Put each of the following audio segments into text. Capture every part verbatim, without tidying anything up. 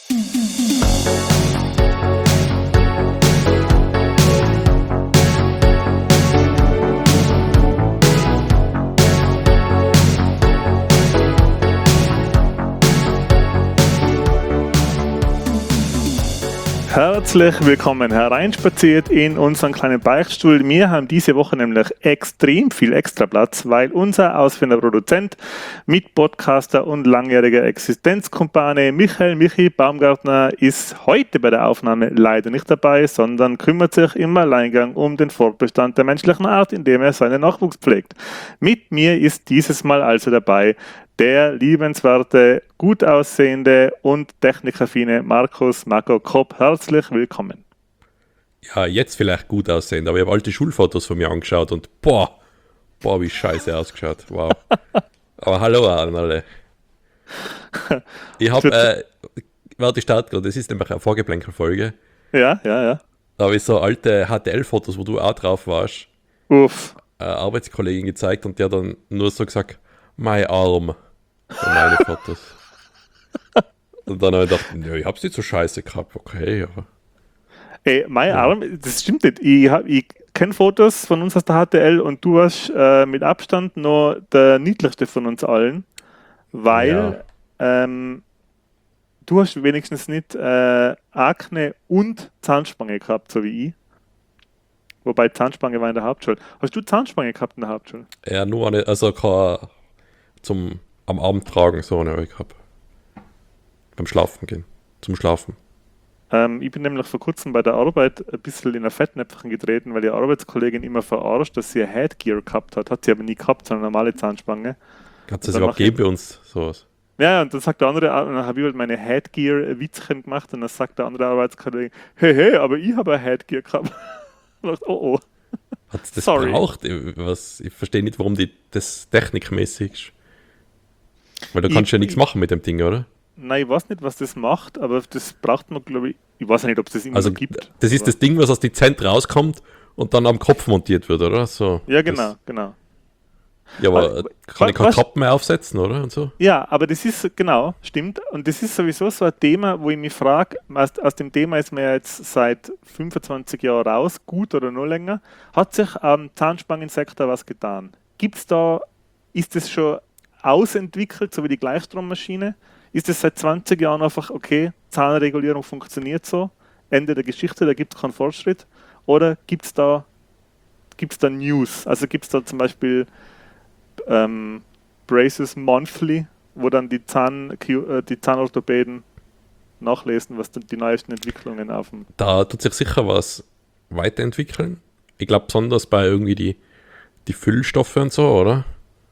Herzlich willkommen hereinspaziert in unseren kleinen Beichtstuhl. Wir haben diese Woche nämlich extrem viel Extraplatz, weil unser ausführender Produzent, Mitpodcaster und langjähriger Existenzkumpane Michael Michi Baumgartner ist heute bei der Aufnahme leider nicht dabei, sondern kümmert sich im Alleingang um den Fortbestand der menschlichen Art, indem er seinen Nachwuchs pflegt. Mit mir ist dieses Mal also dabei der liebenswerte, gut aussehende und technikaffine Markus Marco Kopp. Herzlich willkommen. Ja, jetzt vielleicht gut aussehend, aber ich habe alte Schulfotos von mir angeschaut und boah, boah, wie scheiße ausgeschaut. Wow. Aber hallo an alle. Ich habe, äh, warte, ich starte gerade, das ist nämlich eine Vorgeplänkel-Folge. Ja, ja, ja. Da habe ich so alte H T L-Fotos, wo du auch drauf warst, Uff. eine Arbeitskollegin gezeigt und die hat dann nur so gesagt, mein Arm. Für meine Fotos. Und dann habe ich gedacht, nö, ich hab's nicht so scheiße gehabt, okay, aber. Ey, mein Ja. Arm, das stimmt nicht. Ich, hab- ich kenne Fotos von uns aus der H T L und du warst äh, mit Abstand noch der niedlichste von uns allen, weil ähm, du hast wenigstens nicht äh, Akne und Zahnspange gehabt, so wie ich. Wobei Zahnspange war in der Hauptschule. Hast du Zahnspange gehabt in der Hauptschule? Ja, nur eine, also kein zum am Abend tragen, so eine habe ich gehabt. Beim Schlafen gehen, zum Schlafen. Ähm, ich bin nämlich vor kurzem bei der Arbeit ein bisschen in ein Fettnäpfchen getreten, weil die Arbeitskollegin immer verarscht, dass sie ein Headgear gehabt hat. Hat sie aber nie gehabt, sondern eine normale Zahnspange. Hat es das dann überhaupt mach ich- gegeben bei uns, sowas? Ja, ja, und dann sagt der andere, und dann habe ich halt meine Headgear-Witzchen gemacht und dann sagt der andere Arbeitskollege, hey, hey, aber ich habe ein Headgear gehabt. Und ich dachte, oh, oh. Hat es das Sorry. braucht? Ich, was, ich verstehe nicht, warum die, das technikmäßig ist. Weil du Ich- kannst ja nichts ich- machen mit dem Ding, oder? Nein, ich weiß nicht, was das macht, aber das braucht man, glaube ich, ich weiß ja nicht, ob es das immer Also noch gibt. das ist aber- das Ding, was aus die Zent rauskommt und dann am Kopf montiert wird, oder? So, Ja, genau, Das, genau. ja, aber Aber- kann ich keine was- Kappen mehr aufsetzen, oder? Und so? Ja, aber das ist, genau, stimmt. Und das ist sowieso so ein Thema, wo ich mich frage, aus, aus dem Thema ist man ja jetzt seit fünfundzwanzig Jahren raus, gut oder noch länger. Hat sich am Zahnspangensektor was getan? Gibt es da, ist das schon ausentwickelt, so wie die Gleichstrommaschine? Ist es seit zwanzig Jahren einfach, okay, Zahnregulierung funktioniert so, Ende der Geschichte, da gibt es keinen Fortschritt? Oder gibt es da, gibt's da News? Also gibt es da zum Beispiel ähm, Braces Monthly, wo dann die, Zahn, äh, die Zahnorthopäden nachlesen, was dann die neuesten Entwicklungen auf dem. Da tut sich sicher was weiterentwickeln. Ich glaube besonders bei irgendwie die, die Füllstoffe und so, oder?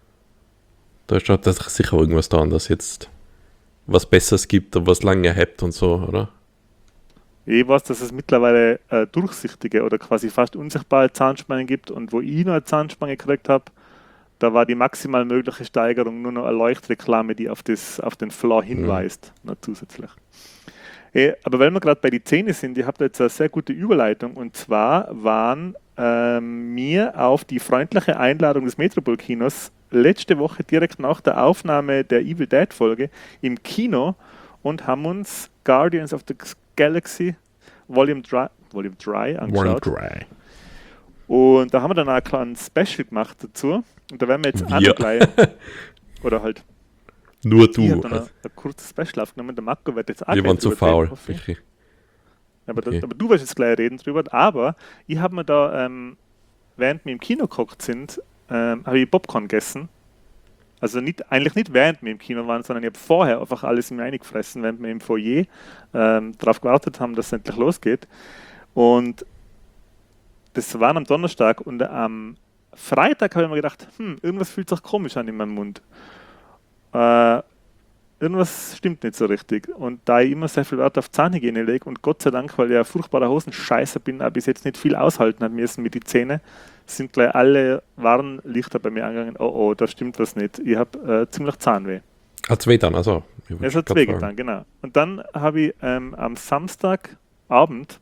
Da ist da sicher irgendwas dran, dass jetzt was Besseres gibt und was lange hebt und so, oder? Ich weiß, dass es mittlerweile äh, durchsichtige oder quasi fast unsichtbare Zahnspangen gibt und wo ich noch eine Zahnspange gekriegt habe, da war die maximal mögliche Steigerung nur noch eine Leuchtreklame, die auf, das, auf den Flaw hinweist, noch zusätzlich. Eh, aber weil wir gerade bei den Zähnen sind, ich habe da jetzt eine sehr gute Überleitung und zwar waren ähm, wir auf die freundliche Einladung des Metropol-Kinos letzte Woche direkt nach der Aufnahme der Evil Dead Folge im Kino und haben uns Guardians of the Galaxy Volume drei, Volume drei angeschaut. Dry. Und da haben wir dann auch ein kleines Special gemacht dazu. Und da werden wir jetzt auch Wir. noch gleich, oder halt, Nur ich du. habe dann ein, ein kurzes Special aufgenommen. Der Marco wird jetzt auch Wir gleich waren zu drüber reden, faul. hoffe ich. Michi. Aber, Okay. das, aber du wirst jetzt gleich reden drüber. Aber ich habe mir da, ähm, während wir im Kino geguckt sind, ähm, habe ich Popcorn gegessen. Also nicht, eigentlich nicht während wir im Kino waren, sondern ich habe vorher einfach alles in mir reingefressen, während wir im Foyer ähm, darauf gewartet haben, dass es endlich losgeht. Und das war am Donnerstag und am Freitag habe ich mir gedacht, hm, irgendwas fühlt sich komisch an in meinem Mund. Äh, irgendwas stimmt nicht so richtig. Und da ich immer sehr viel Wert auf Zahnhygiene lege und Gott sei Dank, weil ich ein furchtbarer Hosenscheißer bin, aber bis jetzt nicht viel aushalten habe müssen mit den Zähnen, sind gleich alle Warnlichter bei mir angegangen. Oh, oh, da stimmt was nicht. Ich habe äh, ziemlich Zahnweh. Hat's weh dann, also. ich wollte Es hat grad weh fragen. getan, genau. Und dann habe ich ähm, am Samstagabend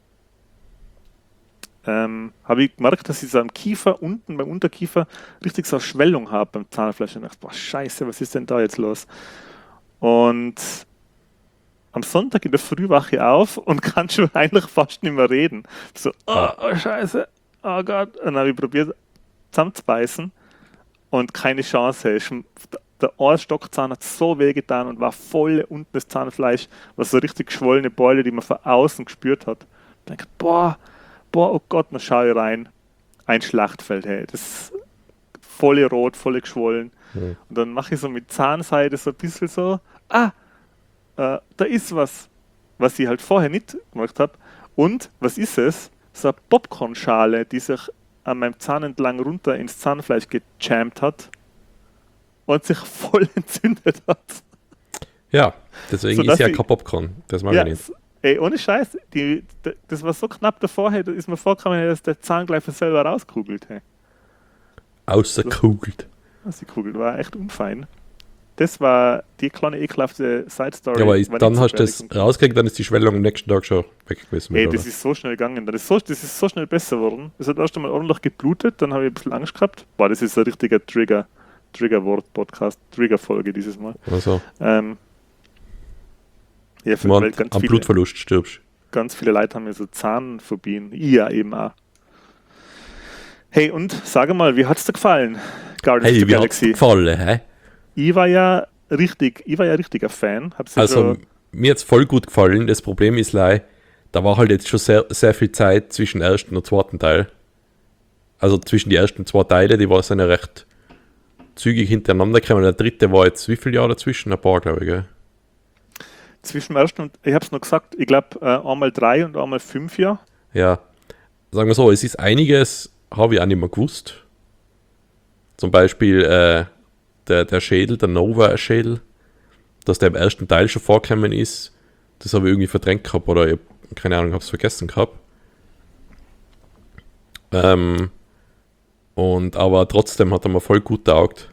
ähm, habe ich gemerkt, dass ich so am Kiefer, unten beim Unterkiefer, richtig so eine Schwellung habe beim Zahnfleisch. Und ich dachte, boah, scheiße, was ist denn da jetzt los? Und am Sonntag in der Früh wache ich auf und kann schon eigentlich fast nicht mehr reden. So, oh, oh Scheiße, oh Gott. Und dann habe ich probiert zusammenzubeißen und keine Chance. Der Ohrstockzahn hat so weh getan und war voll unten das Zahnfleisch, was so richtig geschwollene Beule, die man von außen gespürt hat. Ich denke, boah, boah, oh Gott, dann schaue ich rein. Ein Schlachtfeld, hey, das ist voll rot, voll geschwollen. Mhm. Und dann mache ich so mit Zahnseide so ein bisschen so, ah, äh, da ist was, was ich halt vorher nicht gemacht habe. Und, was ist es? So eine Popcornschale, die sich an meinem Zahn entlang runter ins Zahnfleisch gejammt hat und sich voll entzündet hat. Ja, deswegen so, ist ja ich, kein Popcorn. Das mag ja, ich nicht. Ey, ohne Scheiß, die, das war so knapp davor, da ist mir vorgekommen, dass der Zahn gleich von selber rauskugelt. Hey. Außerkugelt. Die Kugel war echt unfein. Das war die kleine ekelhafte Side-Story. Ja, aber ist, dann hast du das rausgekriegt, dann ist die Schwellung am nächsten Tag schon weg gewesen. Ey, das oder? Ist so schnell gegangen. Das ist so, das ist so schnell besser geworden. Es hat erst einmal ordentlich geblutet, dann habe ich ein bisschen Angst gehabt. Boah, das ist ein richtiger Trigger, Trigger-Wort-Podcast, Trigger-Folge dieses Mal. Also. Ähm, ja, für Man, Welt ganz am viele, Blutverlust stirbst. Ganz viele Leute haben ja so Zahnphobien. Ich ja eben auch. Hey, und sage mal, wie hat es dir gefallen? Guardians hey, of the wie Galaxy. Hat's gefallen, hä? Ich war ja richtig, ich war ja richtiger Fan. Hab's ja also, schon mir hat es voll gut gefallen. Das Problem ist leider, da war halt jetzt schon sehr, sehr viel Zeit zwischen ersten und zweiten Teil. Also zwischen die ersten zwei Teile, die war es ja recht zügig hintereinander gekommen. Der dritte war jetzt wie viele Jahre dazwischen? Ein paar, glaube ich, gell? Zwischen dem ersten und, ich habe es noch gesagt, ich glaube äh, einmal drei und einmal fünf Jahre. Ja, sagen wir so, es ist einiges, habe ich auch nicht mehr gewusst. Zum Beispiel äh, der, der Schädel, der Nova-Schädel, dass der im ersten Teil schon vorgekommen ist, das habe ich irgendwie verdrängt gehabt oder ich, keine Ahnung, habe es vergessen gehabt. Ähm, und aber trotzdem hat er mir voll gut taugt.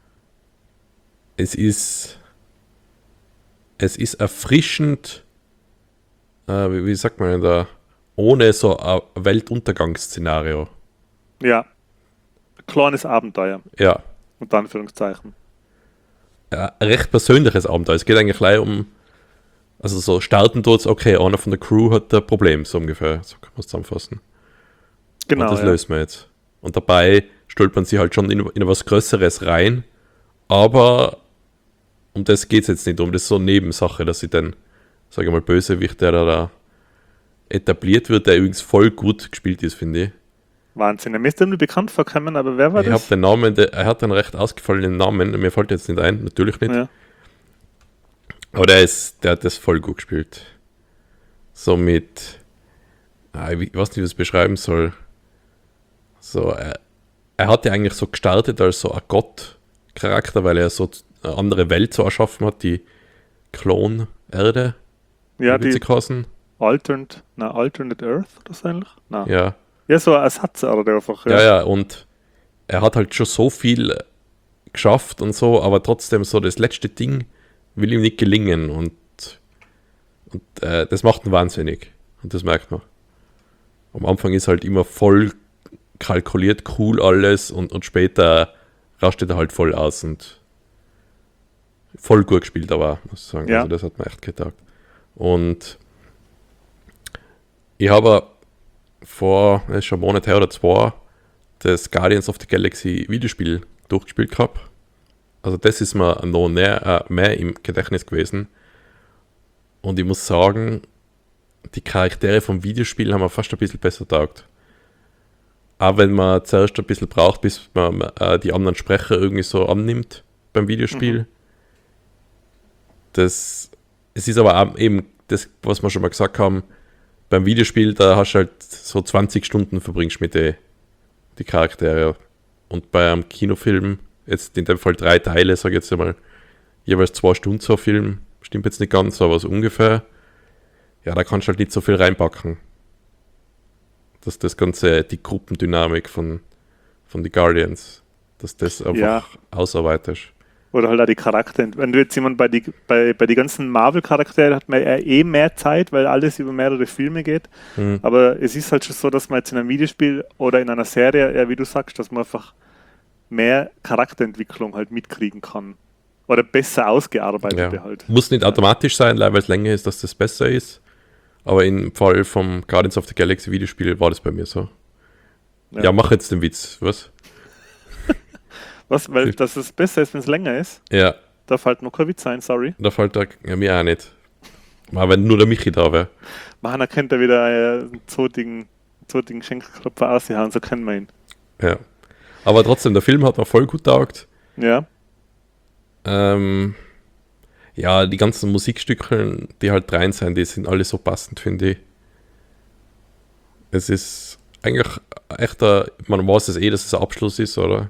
Es ist es ist erfrischend, äh, wie, wie sagt man denn da, ohne so ein Weltuntergangsszenario. Ja, kleines Abenteuer. Ja. Unter Anführungszeichen. Ja, ein recht persönliches Abenteuer. Es geht eigentlich gleich um, also so starten tut okay, einer von der Crew hat ein Problem, so ungefähr, so kann man es zusammenfassen. Genau. Und das ja. löst man jetzt. Und dabei stolpern sie halt schon in, in was Größeres rein, aber um das geht es jetzt nicht, um das ist so eine Nebensache, dass sie dann, sage ich mal, Bösewicht, der da, da etabliert wird, der übrigens voll gut gespielt ist, finde ich. Wahnsinn, er müsste mir bekannt vorkommen, aber wer war ich das? Ich habe den Namen, der, er hat einen recht ausgefallenen Namen, mir fällt jetzt nicht ein, natürlich nicht. Ja. Aber der ist, der hat das voll gut gespielt. So mit, ah, ich weiß nicht, wie ich das beschreiben soll. So, er, er hatte eigentlich so gestartet als so ein Gott-Charakter, weil er so eine andere Welt so erschaffen hat, die Klon-Erde. Ja, die heißen. Alternate, na, Alternate Earth oder so ähnlich? Na. Ja. Ja, so ein Ersatzerde einfach. Ja. ja, ja, und er hat halt schon so viel geschafft und so, aber trotzdem so das letzte Ding will ihm nicht gelingen und, und äh, das macht ihn wahnsinnig und das merkt man. Am Anfang ist halt immer voll kalkuliert, cool alles und, und später rastet er halt voll aus und voll gut gespielt, aber muss ich sagen, ja. Also das hat mir echt getaugt. Und ich habe vor, das ist schon ein Monat her oder zwei, das Guardians of the Galaxy Videospiel durchgespielt gehabt. Also das ist mir noch mehr, äh, mehr im Gedächtnis gewesen. Und ich muss sagen, die Charaktere vom Videospiel haben mir fast ein bisschen besser taugt. Auch wenn man zuerst ein bisschen braucht, bis man äh, die anderen Sprecher irgendwie so annimmt beim Videospiel. Mhm. Das, es ist aber auch eben das, was wir schon mal gesagt haben, beim Videospiel, da hast du halt so zwanzig Stunden verbringst mit den die Charaktere. Und bei einem Kinofilm, jetzt in dem Fall drei Teile, sage ich jetzt einmal, jeweils zwei Stunden so ein Film, stimmt jetzt nicht ganz, aber so ungefähr, ja, da kannst du halt nicht so viel reinpacken. Dass das Ganze, die Gruppendynamik von, von den Guardians, dass das einfach ja. ausarbeitest. Oder halt auch die Charaktere. Wenn du jetzt jemand bei die, bei, bei die ganzen Marvel-Charakteren hat man ja eh mehr Zeit, weil alles über mehrere Filme geht. Mhm. Aber es ist halt schon so, dass man jetzt in einem Videospiel oder in einer Serie, ja, wie du sagst, dass man einfach mehr Charakterentwicklung halt mitkriegen kann. Oder besser ausgearbeitete Ja. halt. Muss nicht automatisch sein, weil es länger ist, dass das besser ist. Aber im Fall vom Guardians of the Galaxy Videospiel war das bei mir so. Ja, Ja. mach jetzt den Witz, was? Was, weil dass es besser ist, wenn es länger ist? Ja, Da fällt noch kein Witz sein, sorry. da fällt da ja, mir auch nicht. Aber wenn nur der Michi da wäre. Man erkennt da wieder äh, einen zotigen, zotigen Schenkelklopfer ausgehauen, so kennen wir ihn. Ja. Aber trotzdem, der Film hat mir voll gut taugt. Ja, Ähm, ja, die ganzen Musikstücke, die halt rein sind, die sind alle so passend, finde ich. Es ist eigentlich echt ein, man weiß es eh, dass es ein Abschluss ist, oder?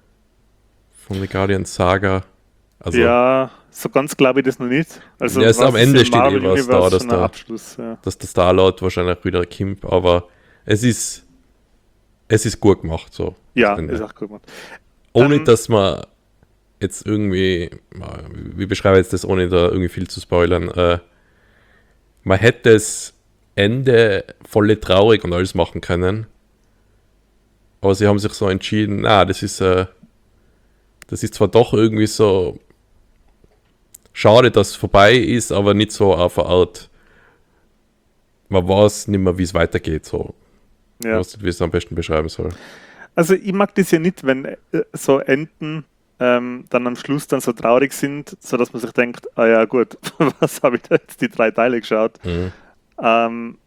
Von der Guardians Saga. Also, ja, so ganz glaube ich das noch nicht. Also, Ja, es was am ist Ende im steht eh Marvel was Universe da, dass schon ein da- Abschluss, ja. dass der Star-Lord wahrscheinlich wieder kommt, aber es ist es ist gut gemacht, so. Ja, Das Ende. ist auch gut gemacht. Ohne, Ähm, dass man jetzt irgendwie, wie beschreibe ich jetzt das, ohne da irgendwie viel zu spoilern, äh, man hätte das Ende voll traurig und alles machen können, aber sie haben sich so entschieden, na, das ist, äh, das ist zwar doch irgendwie so schade, dass es vorbei ist, aber nicht so auf eine Art, man weiß nicht mehr, wie es weitergeht, so. Ich ja. weiß nicht, wie ich es am besten beschreiben soll. Also ich mag das ja nicht, wenn äh, so Enden ähm, dann am Schluss dann so traurig sind, sodass man sich denkt, ah ja gut, was habe ich da jetzt die drei Teile geschaut? Mhm. Ähm,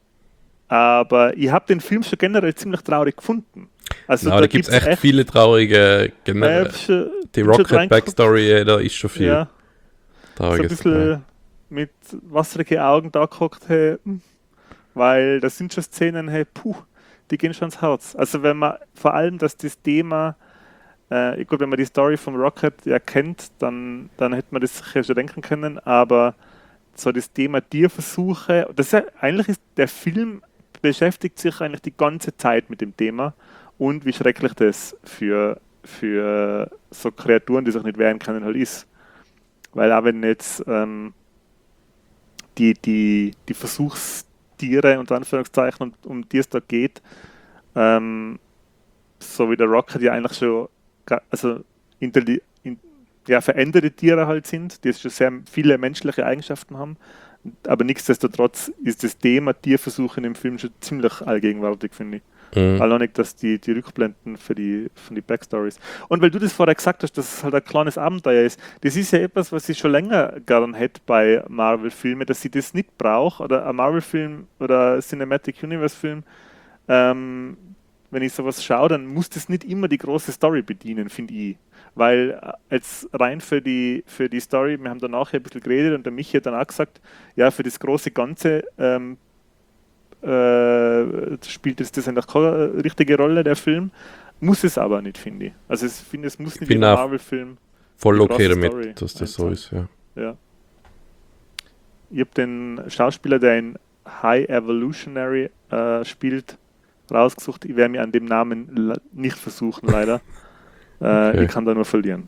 aber ich habe den Film schon generell ziemlich traurig gefunden. Also Na, da gibt es echt, viele traurige, äh, generell, schon, die bin schon Rocket reingeguckt. Backstory, äh, da ist schon viel Ja, so ein Trauriges bisschen dabei. mit wasserigen Augen da gehockt, hey, hm, weil das sind schon Szenen, hey, puh, die gehen schon ins Herz. Also wenn man, vor allem, dass das Thema, äh, gut, wenn man die Story vom Rocket ja kennt, dann, dann hätte man das sicher schon denken können, aber so das Thema Tierversuche, das ist ja, eigentlich ist der Film beschäftigt sich eigentlich die ganze Zeit mit dem Thema und wie schrecklich das für, für so Kreaturen, die sich nicht wehren können, halt ist. Weil auch wenn jetzt ähm, die, die, die Versuchstiere unter Anführungszeichen, um, um die es da geht, ähm, so wie der Rocket ja eigentlich schon ga- also intelli- in, ja, veränderte Tiere halt sind, die schon sehr viele menschliche Eigenschaften haben, aber nichtsdestotrotz ist das Thema Tierversuche in dem Film schon ziemlich allgegenwärtig, finde ich. Mhm. Allein nicht, dass die, die Rückblenden für die, von die Backstories. Und weil du das vorher gesagt hast, dass es halt ein kleines Abenteuer ist, das ist ja etwas, was ich schon länger gern hätte bei Marvel-Filmen, dass ich das nicht brauche, oder ein Marvel-Film oder ein Cinematic Universe-Film, ähm, wenn ich sowas schaue, dann muss das nicht immer die große Story bedienen, finde ich. Weil äh, jetzt rein für die, für die Story, wir haben danach ein bisschen geredet und der Michi hat dann auch gesagt, ja, für das große Ganze ähm, äh, spielt es das eigentlich keine richtige Rolle, der Film. Muss es aber nicht, finde ich. Also ich finde, es muss nicht bin jeder auch Marvel-Film. Voll die okay große damit, Story dass das so einzahlen. ist, ja. Ja. Ich habe den Schauspieler, der in High Evolutionary äh, spielt, rausgesucht. Ich werde mir an dem Namen le- nicht versuchen, leider. äh, Okay. Ich kann da nur verlieren.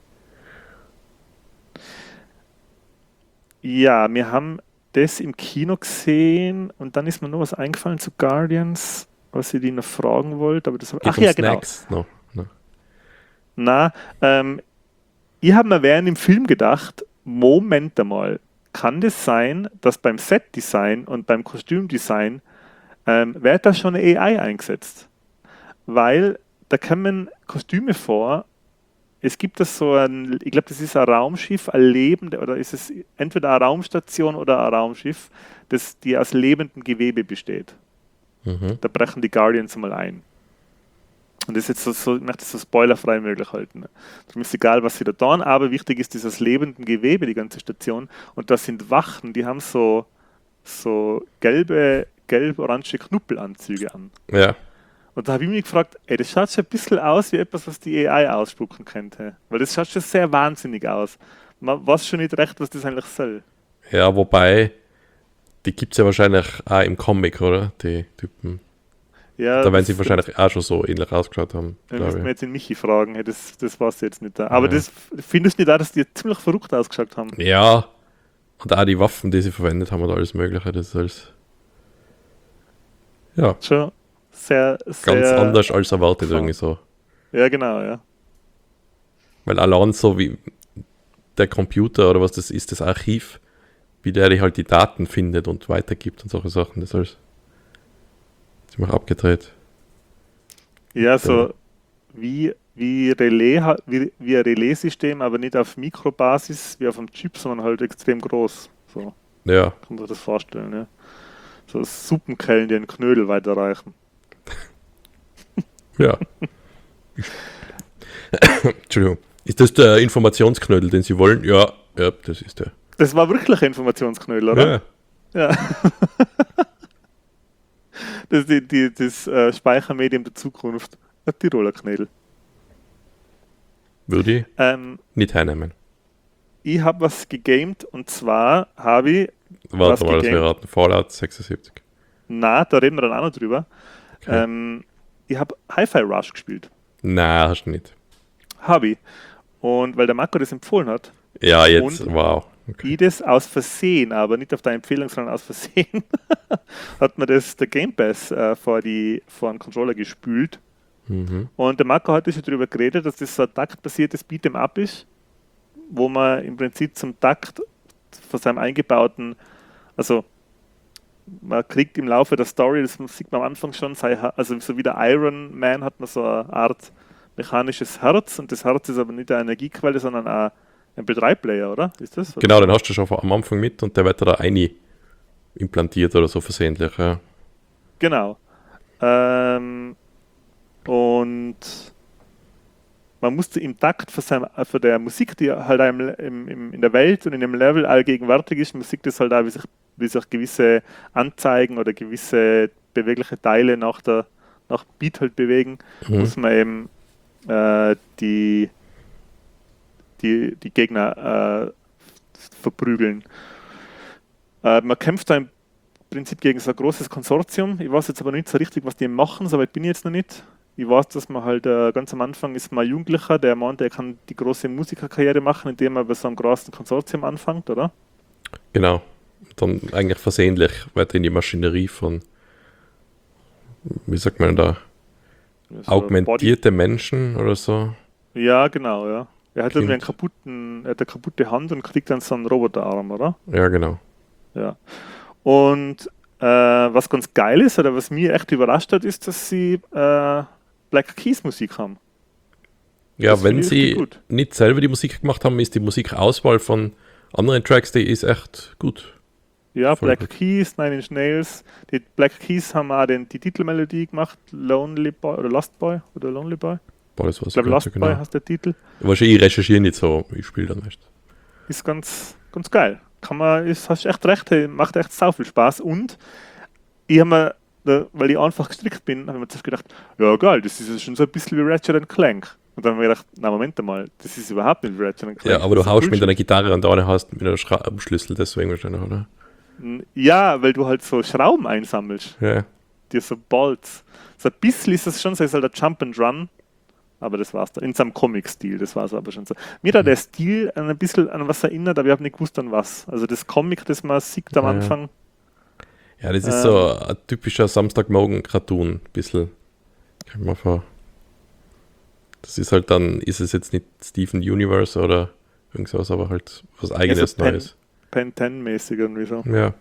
Ja, wir haben das im Kino gesehen und dann ist mir noch was eingefallen zu Guardians, was ich die noch fragen wollte. Aber das hab, Geht ach um ja, genau. Snacks noch. No. Na, ähm, ich habe mir während dem Film gedacht, Moment einmal, kann das sein, dass beim Setdesign und beim Kostümdesign ähm, wird da schon eine A I eingesetzt? Weil da kommen Kostüme vor, es gibt das so ein, ich glaube, das ist ein Raumschiff, ein lebende, oder ist es entweder eine Raumstation oder ein Raumschiff, das die aus lebendem Gewebe besteht. Mhm. Da brechen die Guardians mal ein. Und das ist jetzt so, so, ich möchte das so spoilerfrei möglich halten. Darum ist egal, was sie da tun, aber wichtig ist dieses lebende Gewebe, die ganze Station. Und das sind Wachen, die haben so, so gelbe, gelb-orange Knuppelanzüge an. Ja, Und da habe ich mich gefragt, ey, das schaut schon ein bisschen aus wie etwas, was die A I ausspucken könnte. Weil das schaut schon sehr wahnsinnig aus. Man weiß schon nicht recht, was das eigentlich soll. ja, wobei, die gibt es ja wahrscheinlich auch im Comic, oder? Die Typen. Ja, Da werden das- sie wahrscheinlich auch schon so ähnlich ausgeschaut haben, Da glaube müssten wir ich. jetzt den Michi fragen, hey, das, das weiß ich jetzt nicht. Da. Aber Ja. das findest du nicht auch, dass die ziemlich verrückt ausgeschaut haben? Ja, und auch die Waffen, die sie verwendet haben und alles Mögliche, das ist alles. Ja, Schon sehr, sehr... ganz anders als erwartet klar. irgendwie so. Ja, genau, ja. Weil allein so wie der Computer oder was das ist, das Archiv, wie der halt die Daten findet und weitergibt und solche Sachen. Das ist alles ziemlich abgedreht. Ja, so wie, wie, Relais, ha- wie, wie ein Relaissystem, aber nicht auf Mikrobasis wie auf einem Chip, sondern halt extrem groß. So Ja, kann man sich das vorstellen. Ja. So Suppenkellen, die einen Knödel weiterreichen. ja. Entschuldigung. Ist das der Informationsknödel, den Sie wollen? Ja, ja, das ist der. Das war wirklich ein Informationsknödel, oder? Ja, Ja. Das ist die, die, das äh, Speichermedium der Zukunft. Ein Tiroler Knödel. würde ich Ähm, nicht hernehmen. ich habe was gegamed und zwar habe ich, Warte Was mal, das gegamed? wäre raten. Fallout sechsundsiebzig. na, da reden wir dann auch noch drüber. Okay. Ähm, ich habe Hi-Fi Rush gespielt. Nein, hast du nicht. Habe ich. Und weil der Marco das empfohlen hat, Ja, jetzt, Und- wow. Okay. ich das aus Versehen, aber nicht auf deine Empfehlung, sondern aus Versehen, hat mir das der Game Pass äh, vor, die, vor einen Controller gespült. Mhm. Und der Marco hat schon darüber geredet, dass das so ein taktbasiertes Beat'em Up ist, wo man im Prinzip zum Takt von seinem eingebauten, also man kriegt im Laufe der Story, das sieht man am Anfang schon, sei, also so wie der Iron Man hat man so eine Art mechanisches Herz und das Herz ist aber nicht eine Energiequelle, sondern ein M P drei Player, oder? Ist das? Genau, den hast du schon am Anfang mit und der wird da rein implantiert oder so versehentlich. Ja. Genau. Ähm, und man musste im Takt von, seinem, von der Musik, die halt im, im, im, in der Welt und in dem Level allgegenwärtig ist, man sieht das halt auch, wie sich, wie sich gewisse Anzeigen oder gewisse bewegliche Teile nach der nach Beat halt bewegen, Mhm. muss man eben äh, die, die, die Gegner äh, verprügeln. Äh, man kämpft da im Prinzip gegen so ein großes Konsortium. Ich weiß jetzt aber nicht so richtig, was die machen, so weit bin ich jetzt noch nicht. Ich weiß, dass man halt äh, ganz am Anfang ist man ein Jugendlicher, der meint, er kann die große Musikerkarriere machen, indem er bei so einem großen Konsortium anfängt, oder? Genau. Dann eigentlich versehentlich weiter in die Maschinerie von, wie sagt man da, So augmentierte Menschen oder so. Body- Ja, genau, ja. Er hat Klingt- irgendwie einen kaputten, er hat eine kaputte Hand und kriegt dann so einen Roboterarm, oder? Ja, genau. Ja. Und äh, was ganz geil ist, oder was mich echt überrascht hat, ist, dass sie äh, Black Keys Musik haben. Ja, Das wenn finde ich richtig sie gut. nicht selber die Musik gemacht haben, ist die Musikauswahl von anderen Tracks, die ist echt gut. Ja, Voll Black gut. Keys, Nine Inch Nails. Die Black Keys haben auch den, die Titelmelodie gemacht, Lonely Boy oder Lost Boy oder Lonely Boy. Boah, das weiß Ich glaube, gar nicht Lost so Boy genau. heißt der Titel. Wahrscheinlich, ich recherchiere nicht so, ich spiele dann nicht. Ist ganz, ganz geil. Kann man, ist, hast echt recht, hey, macht echt sau viel Spaß. Und ich habe mir, da, weil ich einfach gestrickt bin, habe ich mir zuerst gedacht, ja geil, das ist ja schon so ein bisschen wie Ratchet and Clank. Und dann habe ich mir gedacht, na Moment mal, das ist überhaupt nicht wie Ratchet and Clank. Ja, aber du Das ist haust mit Bullshit. deiner Gitarre und da hast mit einer Schraubenschlüssel, deswegen wahrscheinlich, oder? Ja, weil du halt so Schrauben einsammelst, Ja. dir so Bolts. So ein bisschen ist das schon so, ist halt ein Jump and Run, aber das war's da. In seinem Comic-Stil, das war's aber schon so. Mir hat der Stil an ein bisschen an was erinnert, aber ich habe nicht gewusst an was. Also das Comic, das man sieht am Ja. Anfang, Ja, das ist Ähm. so ein typischer Samstagmorgen-Cartoon, ein bisschen. Kann ich mir vor. Das ist halt dann, ist es jetzt nicht Steven Universe oder irgendwas, aber halt was eigenes Pen- Neues. Pen zehn-mäßig irgendwie so. Ja.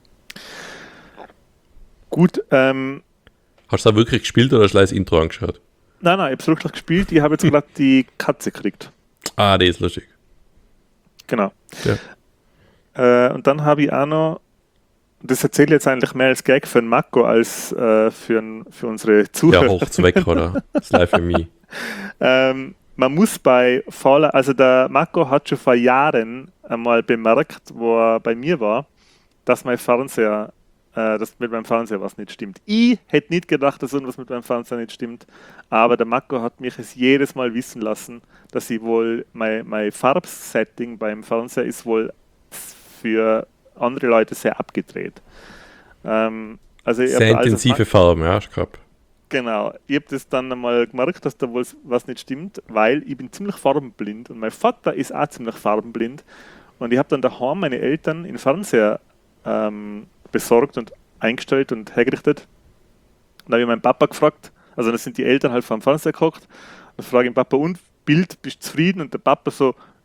Gut, ähm, Hast du da wirklich gespielt oder hast du das Intro angeschaut? nein, nein, ich habe es wirklich gespielt, ich habe jetzt gerade die Katze gekriegt. Ah, die ist lustig. Genau. Ja. Äh, und dann habe ich auch noch, das erzähle ich jetzt eigentlich mehr als Gag für den Marco als äh, für, n- für unsere Ja, Zuhörer. hocht's weg, oder? Das Live für mich. Ähm, man muss bei Fallout, also der Marco hat schon vor Jahren einmal bemerkt, wo er bei mir war, dass mein Fernseher, äh, dass mit meinem Fernseher was nicht stimmt. Ich hätte nicht gedacht, dass irgendwas mit meinem Fernseher nicht stimmt, aber der Marco hat mich es jedes Mal wissen lassen, dass ich wohl, mein, mein Farbsetting beim Fernseher ist wohl für andere Leute sehr abgedreht. Ähm, also ich hab Sehr da alles intensive Farben, ja, ich glaube. Genau, ich habe das dann einmal gemerkt, dass da wohl was nicht stimmt, weil ich bin ziemlich farbenblind und mein Vater ist auch ziemlich farbenblind und ich habe dann daheim meine Eltern in Fernseher ähm, besorgt und eingestellt und hergerichtet. Und da habe ich meinen Papa gefragt, also da sind die Eltern halt vor dem Fernseher gekocht, und frage ich den Papa, und Bild, bist du zufrieden? Und der Papa so,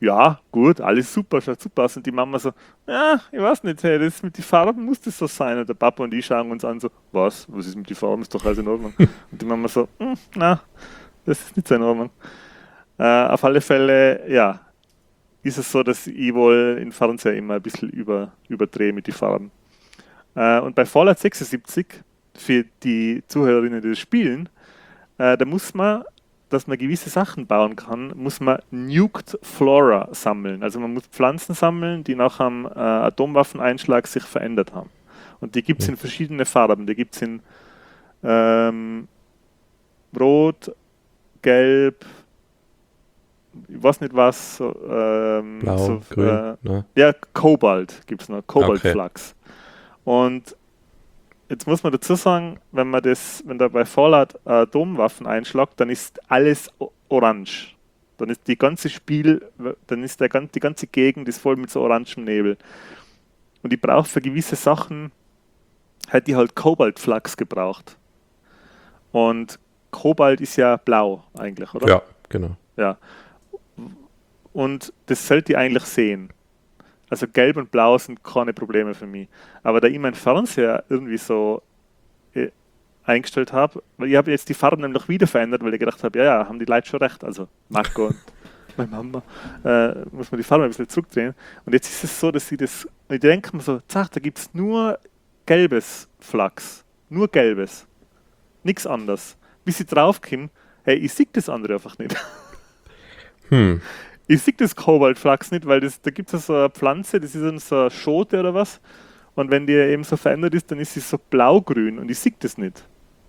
ja, gut, alles super, schaut super aus. Und die Mama so, ja, ich weiß nicht, hey, das mit den Farben muss das so sein. Und der Papa und ich schauen uns an so, was, was ist mit den Farben, ist doch alles in Ordnung. Und die Mama so, hm, na, das ist nicht so in Ordnung. Äh, auf alle Fälle, ja, ist es so, dass ich wohl im Fernseher immer ein bisschen über, überdrehe mit den Farben. Äh, und bei Fallout sechsundsiebzig, für die Zuhörerinnen, die das spielen, äh, da muss man, dass man gewisse Sachen bauen kann, muss man Nuked Flora sammeln. Also man muss Pflanzen sammeln, die nach einem äh, Atomwaffeneinschlag sich verändert haben. Und die gibt es in verschiedene Farben. Die gibt es in ähm, Rot, Gelb, ich weiß nicht was, so, ähm, Blau, so, grün, äh, ne? ja, Kobalt gibt es noch, Kobaltflachs. Okay. Und jetzt muss man dazu sagen, wenn man das, wenn da bei Fallout äh, Atomwaffen einschlagt, dann ist alles o- orange. Dann ist die ganze Spiel, dann ist der, die ganze Gegend ist voll mit so orangem Nebel. Und ich brauche für gewisse Sachen, hätte ich halt Kobaltflachs gebraucht. Und Kobalt ist ja blau eigentlich, oder? Ja, genau. Ja. Und das sollte ich eigentlich sehen. Also Gelb und Blau sind keine Probleme für mich. Aber da ich meinen Fernseher irgendwie so äh, eingestellt habe, weil ich habe jetzt die Farben nämlich wieder verändert, weil ich gedacht habe, ja, ja, haben die Leute schon recht. Also Marco und meine Mama, äh, muss man die Farben ein bisschen zurückdrehen. Und jetzt ist es so, dass ich das, ich denke mir so, zack, da gibt es nur gelbes Flachs. Nur gelbes. Nichts anderes. Bis ich draufkomme, hey, ich sehe das andere einfach nicht. Hm. Ich sehe das Kobaltflachs nicht, weil das, da gibt es so eine Pflanze, das ist dann so eine Schote oder was. Und wenn die eben so verändert ist, dann ist sie so blau-grün und ich sehe das nicht.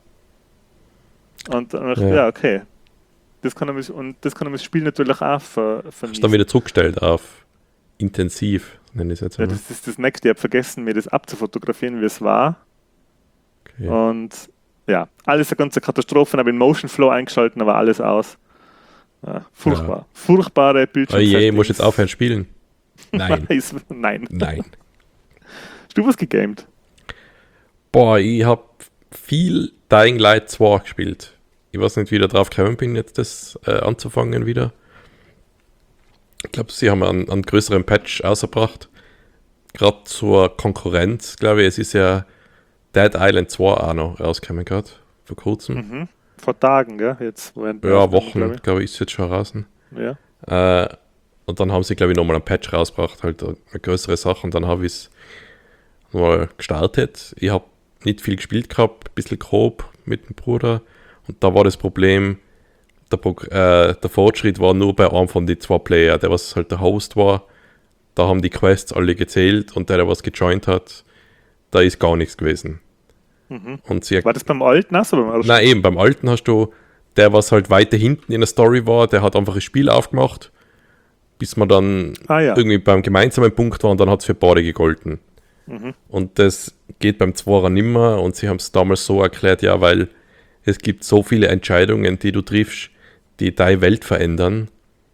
Und dann dachte ich, Ja. ja, okay. Das kann einem, und das kann einem das Spiel natürlich auch ver, Hast du dann wieder zurückgestellt auf intensiv, nenne ich es jetzt Ja, mal. das ist das nächste. Ich habe vergessen, mir das abzufotografieren, wie es war. Okay. Und ja, alles eine ganze Katastrophe. Ich habe in Motion Flow eingeschalten, aber alles aus. Ja, furchtbar. Ja. Furchtbare Oh Bildschirme. je, musst du jetzt aufhören spielen? Nein. Nein. Nein. Hast du was gegamed? Boah, ich habe viel Dying Light zwei gespielt. Ich weiß nicht, wie ich da drauf gekommen bin, jetzt das äh, anzufangen wieder. Ich glaube, sie haben einen, einen größeren Patch ausgebracht. Gerade zur Konkurrenz, glaube ich. Es ist ja Dead Island zwei auch noch rausgekommen gerade, vor kurzem. Mhm. Vor Tagen, gell? Jetzt, während wir Ja, aufnehmen, Wochen, glaub ich. glaube ich, ist jetzt schon raus. Ja. Äh, und dann haben sie, glaube ich, nochmal einen Patch rausgebracht, halt eine größere Sache. Und dann habe ich es mal gestartet. Ich habe nicht viel gespielt gehabt, ein bisschen grob mit dem Bruder. Und da war das Problem, der, Pro- äh, der Fortschritt war nur bei einem von den zwei Player, der was halt der Host war. Da haben die Quests alle gezählt und der, der was gejoint hat, da ist gar nichts gewesen. Mhm. Und sie War das beim Alten? Achso, beim Alten. Nein, eben, beim Alten hast du, der, was halt weiter hinten in der Story war, der hat einfach ein Spiel aufgemacht, bis wir dann Ah, ja. irgendwie beim gemeinsamen Punkt waren, dann hat es für beide gegolten. Mhm. Und das geht beim Zweier nimmer und sie haben es damals so erklärt, ja, weil es gibt so viele Entscheidungen, die du triffst, die deine Welt verändern.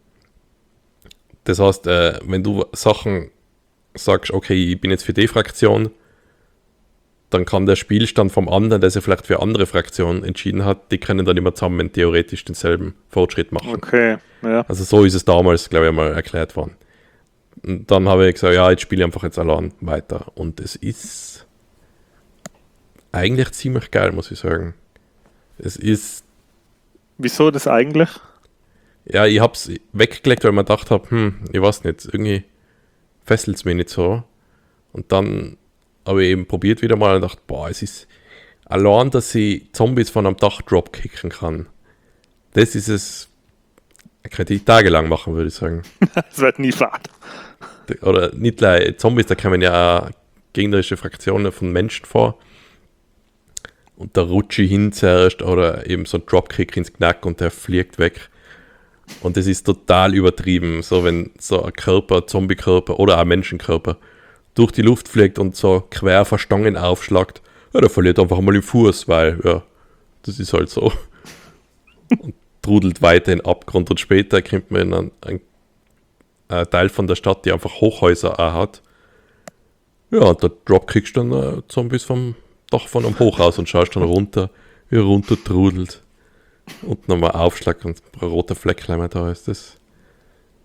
Das heißt, äh, wenn du Sachen sagst, okay, ich bin jetzt für die Fraktion, dann kann der Spielstand vom anderen, der sich vielleicht für eine andere Fraktion entschieden hat, die können dann immer zusammen theoretisch denselben Fortschritt machen. Okay, ja. Also so ist es damals, glaube ich, mal erklärt worden. Und dann habe ich gesagt, ja, jetzt spiele ich einfach jetzt allein weiter. Und es ist eigentlich ziemlich geil, muss ich sagen. Es ist, Wieso das eigentlich? ja, ich habe es weggelegt, weil ich mir gedacht habe, hm, ich weiß nicht, irgendwie fesselt es mich nicht so. Und dann habe ich eben probiert wieder mal und dachte, boah, es ist allein, dass ich Zombies von einem Dach dropkicken kann. Das ist es, ich könnte ich tagelang machen, würde ich sagen. Das wird nie fad. Oder nicht gleich Zombies, da kommen ja auch gegnerische Fraktionen von Menschen vor. Und da rutsche ich hin zuerst oder eben so ein Dropkick ins Knack und der fliegt weg. Und das ist total übertrieben, so wenn so ein Körper, Zombie-Körper oder auch ein Menschenkörper durch die Luft fliegt und so quer vor Stangen aufschlagt, ja, der verliert einfach mal den Fuß, weil, ja, das ist halt so. Und trudelt weiter in den Abgrund und später kommt man in einen, einen, einen Teil von der Stadt, die einfach Hochhäuser auch hat. Ja, und da dropkickst du dann äh, Zombies vom Dach von einem Hochhaus und schaust dann runter, wie er runter trudelt. Und nochmal Aufschlag und ein roter Fleck gleich mal da ist. Das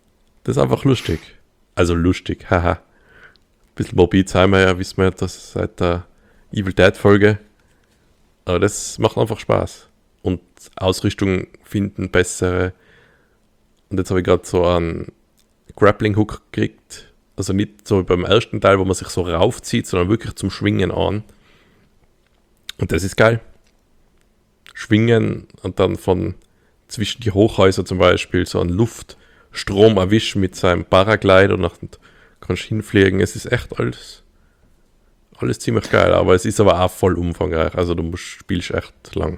Das ist einfach lustig. Also lustig, haha. Ein bisschen morbid sein wir ja, wissen wir ja, das seit der Evil Dead Folge. Aber das macht einfach Spaß. Und Ausrüstung finden, bessere. Und jetzt habe ich gerade so einen Grappling Hook gekriegt. Also nicht so wie beim ersten Teil, wo man sich so raufzieht, sondern wirklich zum Schwingen an. Und das ist geil. Schwingen und dann von zwischen die Hochhäuser zum Beispiel so einen Luftstrom erwischen mit seinem Paraglider und dann kannst du hinfliegen. Es ist echt alles, alles ziemlich geil, aber es ist aber auch voll umfangreich. Also du musst, spielst echt lang.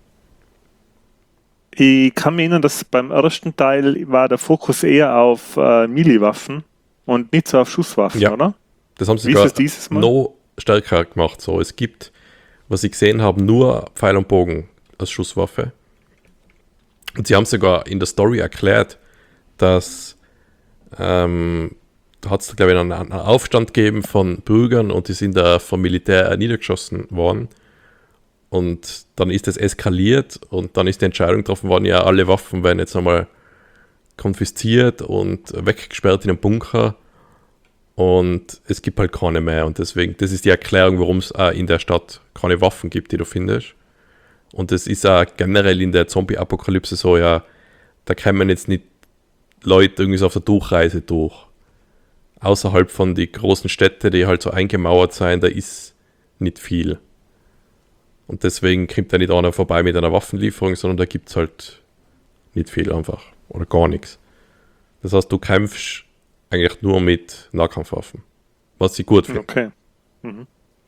Ich kann mich erinnern, dass beim ersten Teil war der Fokus eher auf äh, Melee-Waffen und nicht so auf Schusswaffen, Ja. oder? Das haben sie Wie ist sogar es dieses Mal? noch stärker gemacht. So. Es gibt, was ich gesehen habe, nur Pfeil und Bogen als Schusswaffe. Und sie haben sogar in der Story erklärt, dass ähm, da hat es, glaube ich, einen, einen Aufstand gegeben von Bürgern und die sind da vom Militär niedergeschossen worden. Und dann ist es eskaliert und dann ist die Entscheidung getroffen worden, ja, alle Waffen werden jetzt einmal konfisziert und weggesperrt in einem Bunker und es gibt halt keine mehr. Und deswegen, das ist die Erklärung, warum es auch in der Stadt keine Waffen gibt, die du findest. Und das ist auch generell in der Zombie-Apokalypse so, ja, da kommen jetzt nicht Leute irgendwie so auf der Durchreise durch. Außerhalb von den großen Städten, die halt so eingemauert sein, da ist nicht viel. Und deswegen kommt da nicht einer vorbei mit einer Waffenlieferung, sondern da gibt es halt nicht viel einfach. Oder gar nichts. Das heißt, du kämpfst eigentlich nur mit Nahkampfwaffen. Was ich gut finde. Okay. Mhm.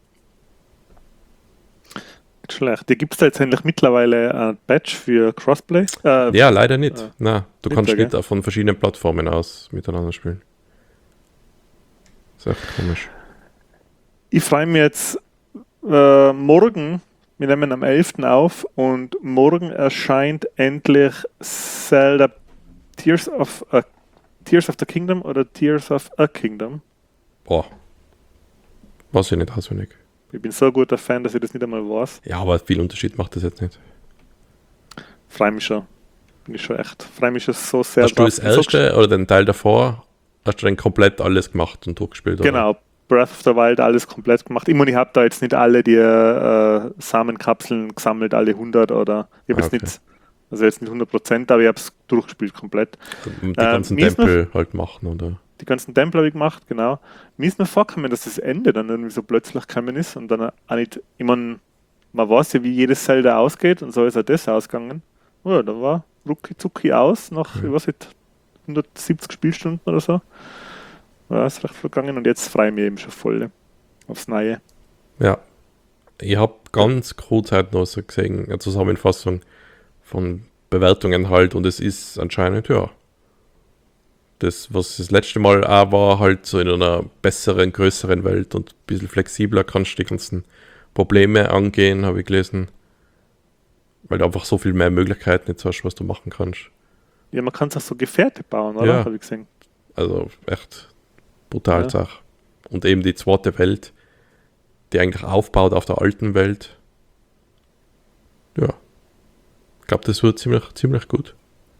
Nicht schlecht. Hier gibt es da jetzt endlich mittlerweile ein Patch für Crossplay? Äh, Ja, leider nicht. Äh, Nein, du nicht kannst da, nicht von verschiedenen Plattformen aus miteinander spielen. Das ist echt komisch. Ich freue mich jetzt äh, morgen, wir nehmen am elften auf und morgen erscheint endlich Zelda Tears of, a, Tears of the Kingdom oder Tears of a Kingdom. Boah. Weiß ich nicht auswendig. Ich bin so ein guter Fan, dass ich das nicht einmal weiß. Ja, aber viel Unterschied macht das jetzt nicht. Freue mich schon. Bin ich schon echt. Freue mich schon so sehr. Hast du das drauf. So erste oder den Teil davor, hast du dann komplett alles gemacht und durchgespielt? Oder? Genau, Breath of the Wild alles komplett gemacht. Ich meine, ich habe da jetzt nicht alle die äh, Samenkapseln gesammelt, alle hundert oder ich habe Ah, jetzt okay. nicht, also jetzt nicht hundert Prozent, aber ich habe es durchgespielt komplett. Die Ähm, ganzen mir ist Tempel halt machen, oder? Die ganzen Tempel habe ich gemacht, genau. Mir ist nur vorgekommen, dass das Ende dann irgendwie so plötzlich gekommen ist und dann auch nicht, ich meine, man weiß ja, wie jedes Zelda ausgeht und so ist auch das ausgegangen. Oh ja, da war rucki zucki aus, nach, Ja. ich weiß nicht, hundertsiebzig Spielstunden oder so. Ja, ist recht vergangen und jetzt freue ich mich eben schon voll aufs Neue. Ja. Ich habe ganz kurz heute noch so gesehen, eine Zusammenfassung von Bewertungen halt und es ist anscheinend, ja, das, was das letzte Mal auch war, halt so in einer besseren, größeren Welt und ein bisschen flexibler kannst du die ganzen Probleme angehen, habe ich gelesen. Weil du einfach so viel mehr Möglichkeiten jetzt hast, was du machen kannst. Ja, man kann es auch so Gefährte bauen, oder? Ja. Habe ich gesehen. Also echt brutal Ja. Sache. Und eben die zweite Welt, die eigentlich aufbaut auf der alten Welt. Ja. Ich glaube, das wird ziemlich, ziemlich gut.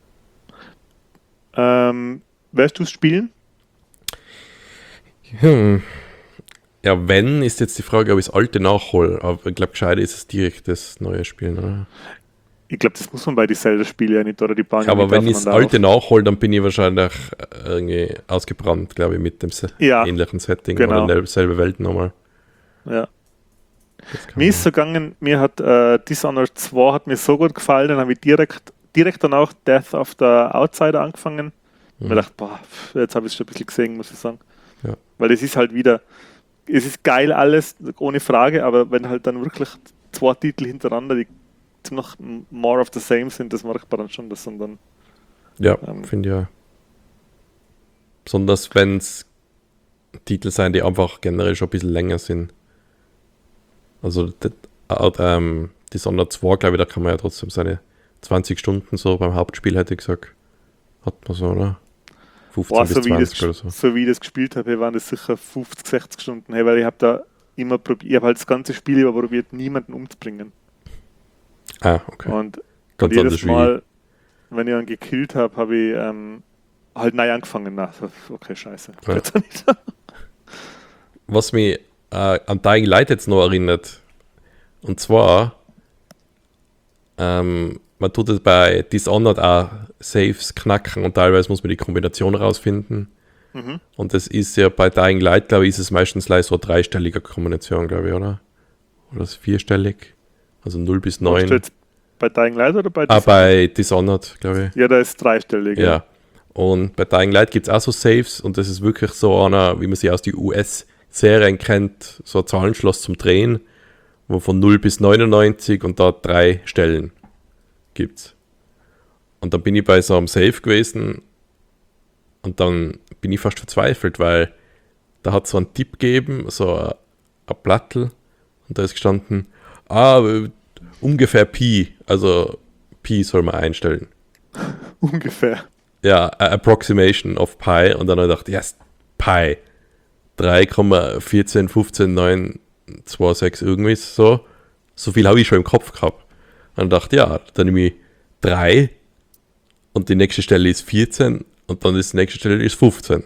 Ähm, wirst du es spielen? Hm. Ja, wenn, ist jetzt die Frage, ob ich das alte nachhole. Aber ich glaube, gescheit ist es direkt das neue Spielen, oder? Ich glaube, das muss man bei den Zelda-Spielen ja nicht, oder die bauen ja Aber nicht wenn ich das aufeinander alte nachhole, dann bin ich wahrscheinlich äh, irgendwie ausgebrannt, glaube ich, mit dem Se Ja, ähnlichen Setting genau. oder selbe Welt nochmal. auf. Ja. Das kann Mir ist man- so gegangen, mir hat äh, Dishonored zwei hat mir so gut gefallen, dann habe ich direkt, direkt danach Death of the Outsider angefangen. Und mir Mhm. gedacht, boah, pff, jetzt habe ich es schon ein bisschen gesehen, muss ich sagen. Ja. Weil es ist halt wieder, es ist geil alles, ohne Frage, aber wenn halt dann wirklich zwei Titel hintereinander, die ziemlich more of the same sind, das merkt man dann schon, das sind dann, Ja, Ähm, finde ich ja. Besonders wenn es Titel sein, die einfach generell schon ein bisschen länger sind. Also das, äh, ähm, Dishonored zwei, glaube ich, da kann man ja trotzdem seine zwanzig Stunden so beim Hauptspiel, hätte ich gesagt, hat man so, oder? fünfzehn boah, bis so, wie ich das, zwanzig oder so. so wie ich das gespielt habe, waren das sicher fünfzig, sechzig Stunden, hey, weil ich habe da immer probiert, ich habe halt das ganze Spiel über probiert, niemanden umzubringen. Ah, okay. Und, Ganz und anders jedes wie Mal, wenn ich einen gekillt habe, habe ich ähm, halt neu angefangen. Na, okay, scheiße. Ja. Jetzt nicht. Was mich äh, an Dying Light jetzt noch erinnert, und zwar, ähm, man tut es bei Dishonored auch Saves knacken und teilweise muss man die Kombination rausfinden. Mhm. Und das ist ja bei Dying Light, glaube ich, ist es meistens gleich so eine dreistellige Kombination, glaube ich, oder? Oder ist es vierstellig? Also null bis neun. Steht's bei Dying Light oder bei Ah, Dishonored? bei Dishonored, glaube ich. Ja, da ist dreistellig. Ja. Und bei Dying Light gibt es auch so Saves und das ist wirklich so einer, wie man sie aus den U S-Serien kennt, so ein Zahlenschloss zum Drehen, wo von null bis neunundneunzig und da drei Stellen gibt's. Und dann bin ich bei so einem Save gewesen und dann bin ich fast verzweifelt, weil da hat so einen Tipp gegeben, so ein, ein Plattel und da ist gestanden, ah, ungefähr Pi, also Pi soll man einstellen. Ungefähr. Ja, a Approximation of Pi und dann habe ich gedacht, yes, Pi, drei Komma eins vier eins fünf neun zwei sechs irgendwie so, so viel habe ich schon im Kopf gehabt. Und dachte, ja, dann nehme ich drei und die nächste Stelle ist vierzehn und dann ist die nächste Stelle ist fünfzehn.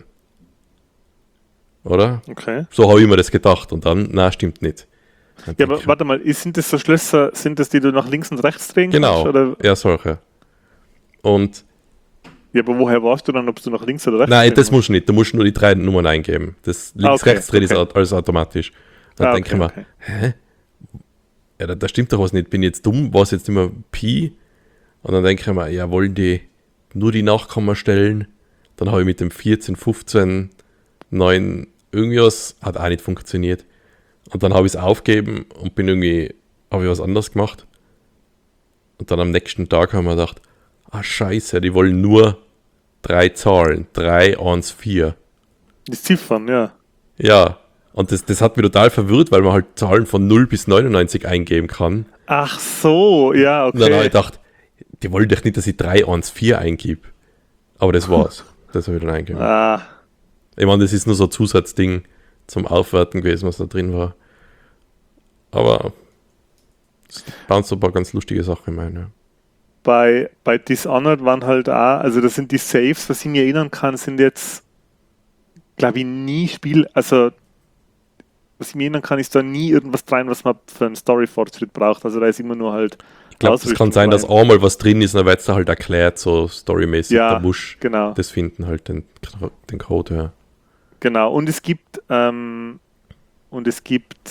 Oder? Okay. So habe ich mir das gedacht und dann, na, stimmt nicht. Dann Ja, denk aber ich, warte mal, ist- sind das so Schlösser, sind das die du nach links und rechts drehen genau, kannst? Oder? ja, solche. Und Ja, aber woher weißt du dann, ob du nach links oder rechts nein, drehen das musst du nicht. Du musst nur die drei Nummern eingeben. Das links, Ah, okay, rechts dreht ist okay. au- alles automatisch. Dann Ah, denke ich mir, okay, hä? Ja, da, da stimmt doch was nicht. Bin ich jetzt dumm? War es jetzt immer Pi? Und dann denke ich mir, ja, wollen die nur die Nachkommastellen? Dann habe ich mit dem vierzehn, fünfzehn, neun irgendwie was, hat auch nicht funktioniert. Und dann habe ich es aufgegeben und bin irgendwie, habe ich was anderes gemacht. Und dann am nächsten Tag haben wir gedacht, ah scheiße, die wollen nur drei Zahlen, drei, eins, vier. Die Ziffern, ja. Ja, und das, das hat mich total verwirrt, weil man halt Zahlen von null bis neunundneunzig eingeben kann. Ach so, ja, Und dann habe ich okay. gedacht, die wollen doch nicht, dass ich drei, eins, vier eingebe. Aber das war's. Das habe ich dann eingegeben. Ah, Ich meine, das ist nur so ein Zusatzding zum Aufwerten gewesen, was da drin war. Aber es waren so ein paar ganz lustige Sachen, meine. bei, bei Dishonored waren halt auch, also das sind die Saves, was ich mir erinnern kann, sind jetzt, glaube ich, nie Spiel, also was ich mir erinnern kann, ist da nie irgendwas rein, was man für einen Story-Fortschritt braucht. Also da ist immer nur halt Ich glaube, es kann sein, dass einmal was drin ist, dann wird es da halt erklärt, so storymäßig. Ja, da musst genau. das finden, halt den, den Code, ja. Genau, und es gibt ähm, und es gibt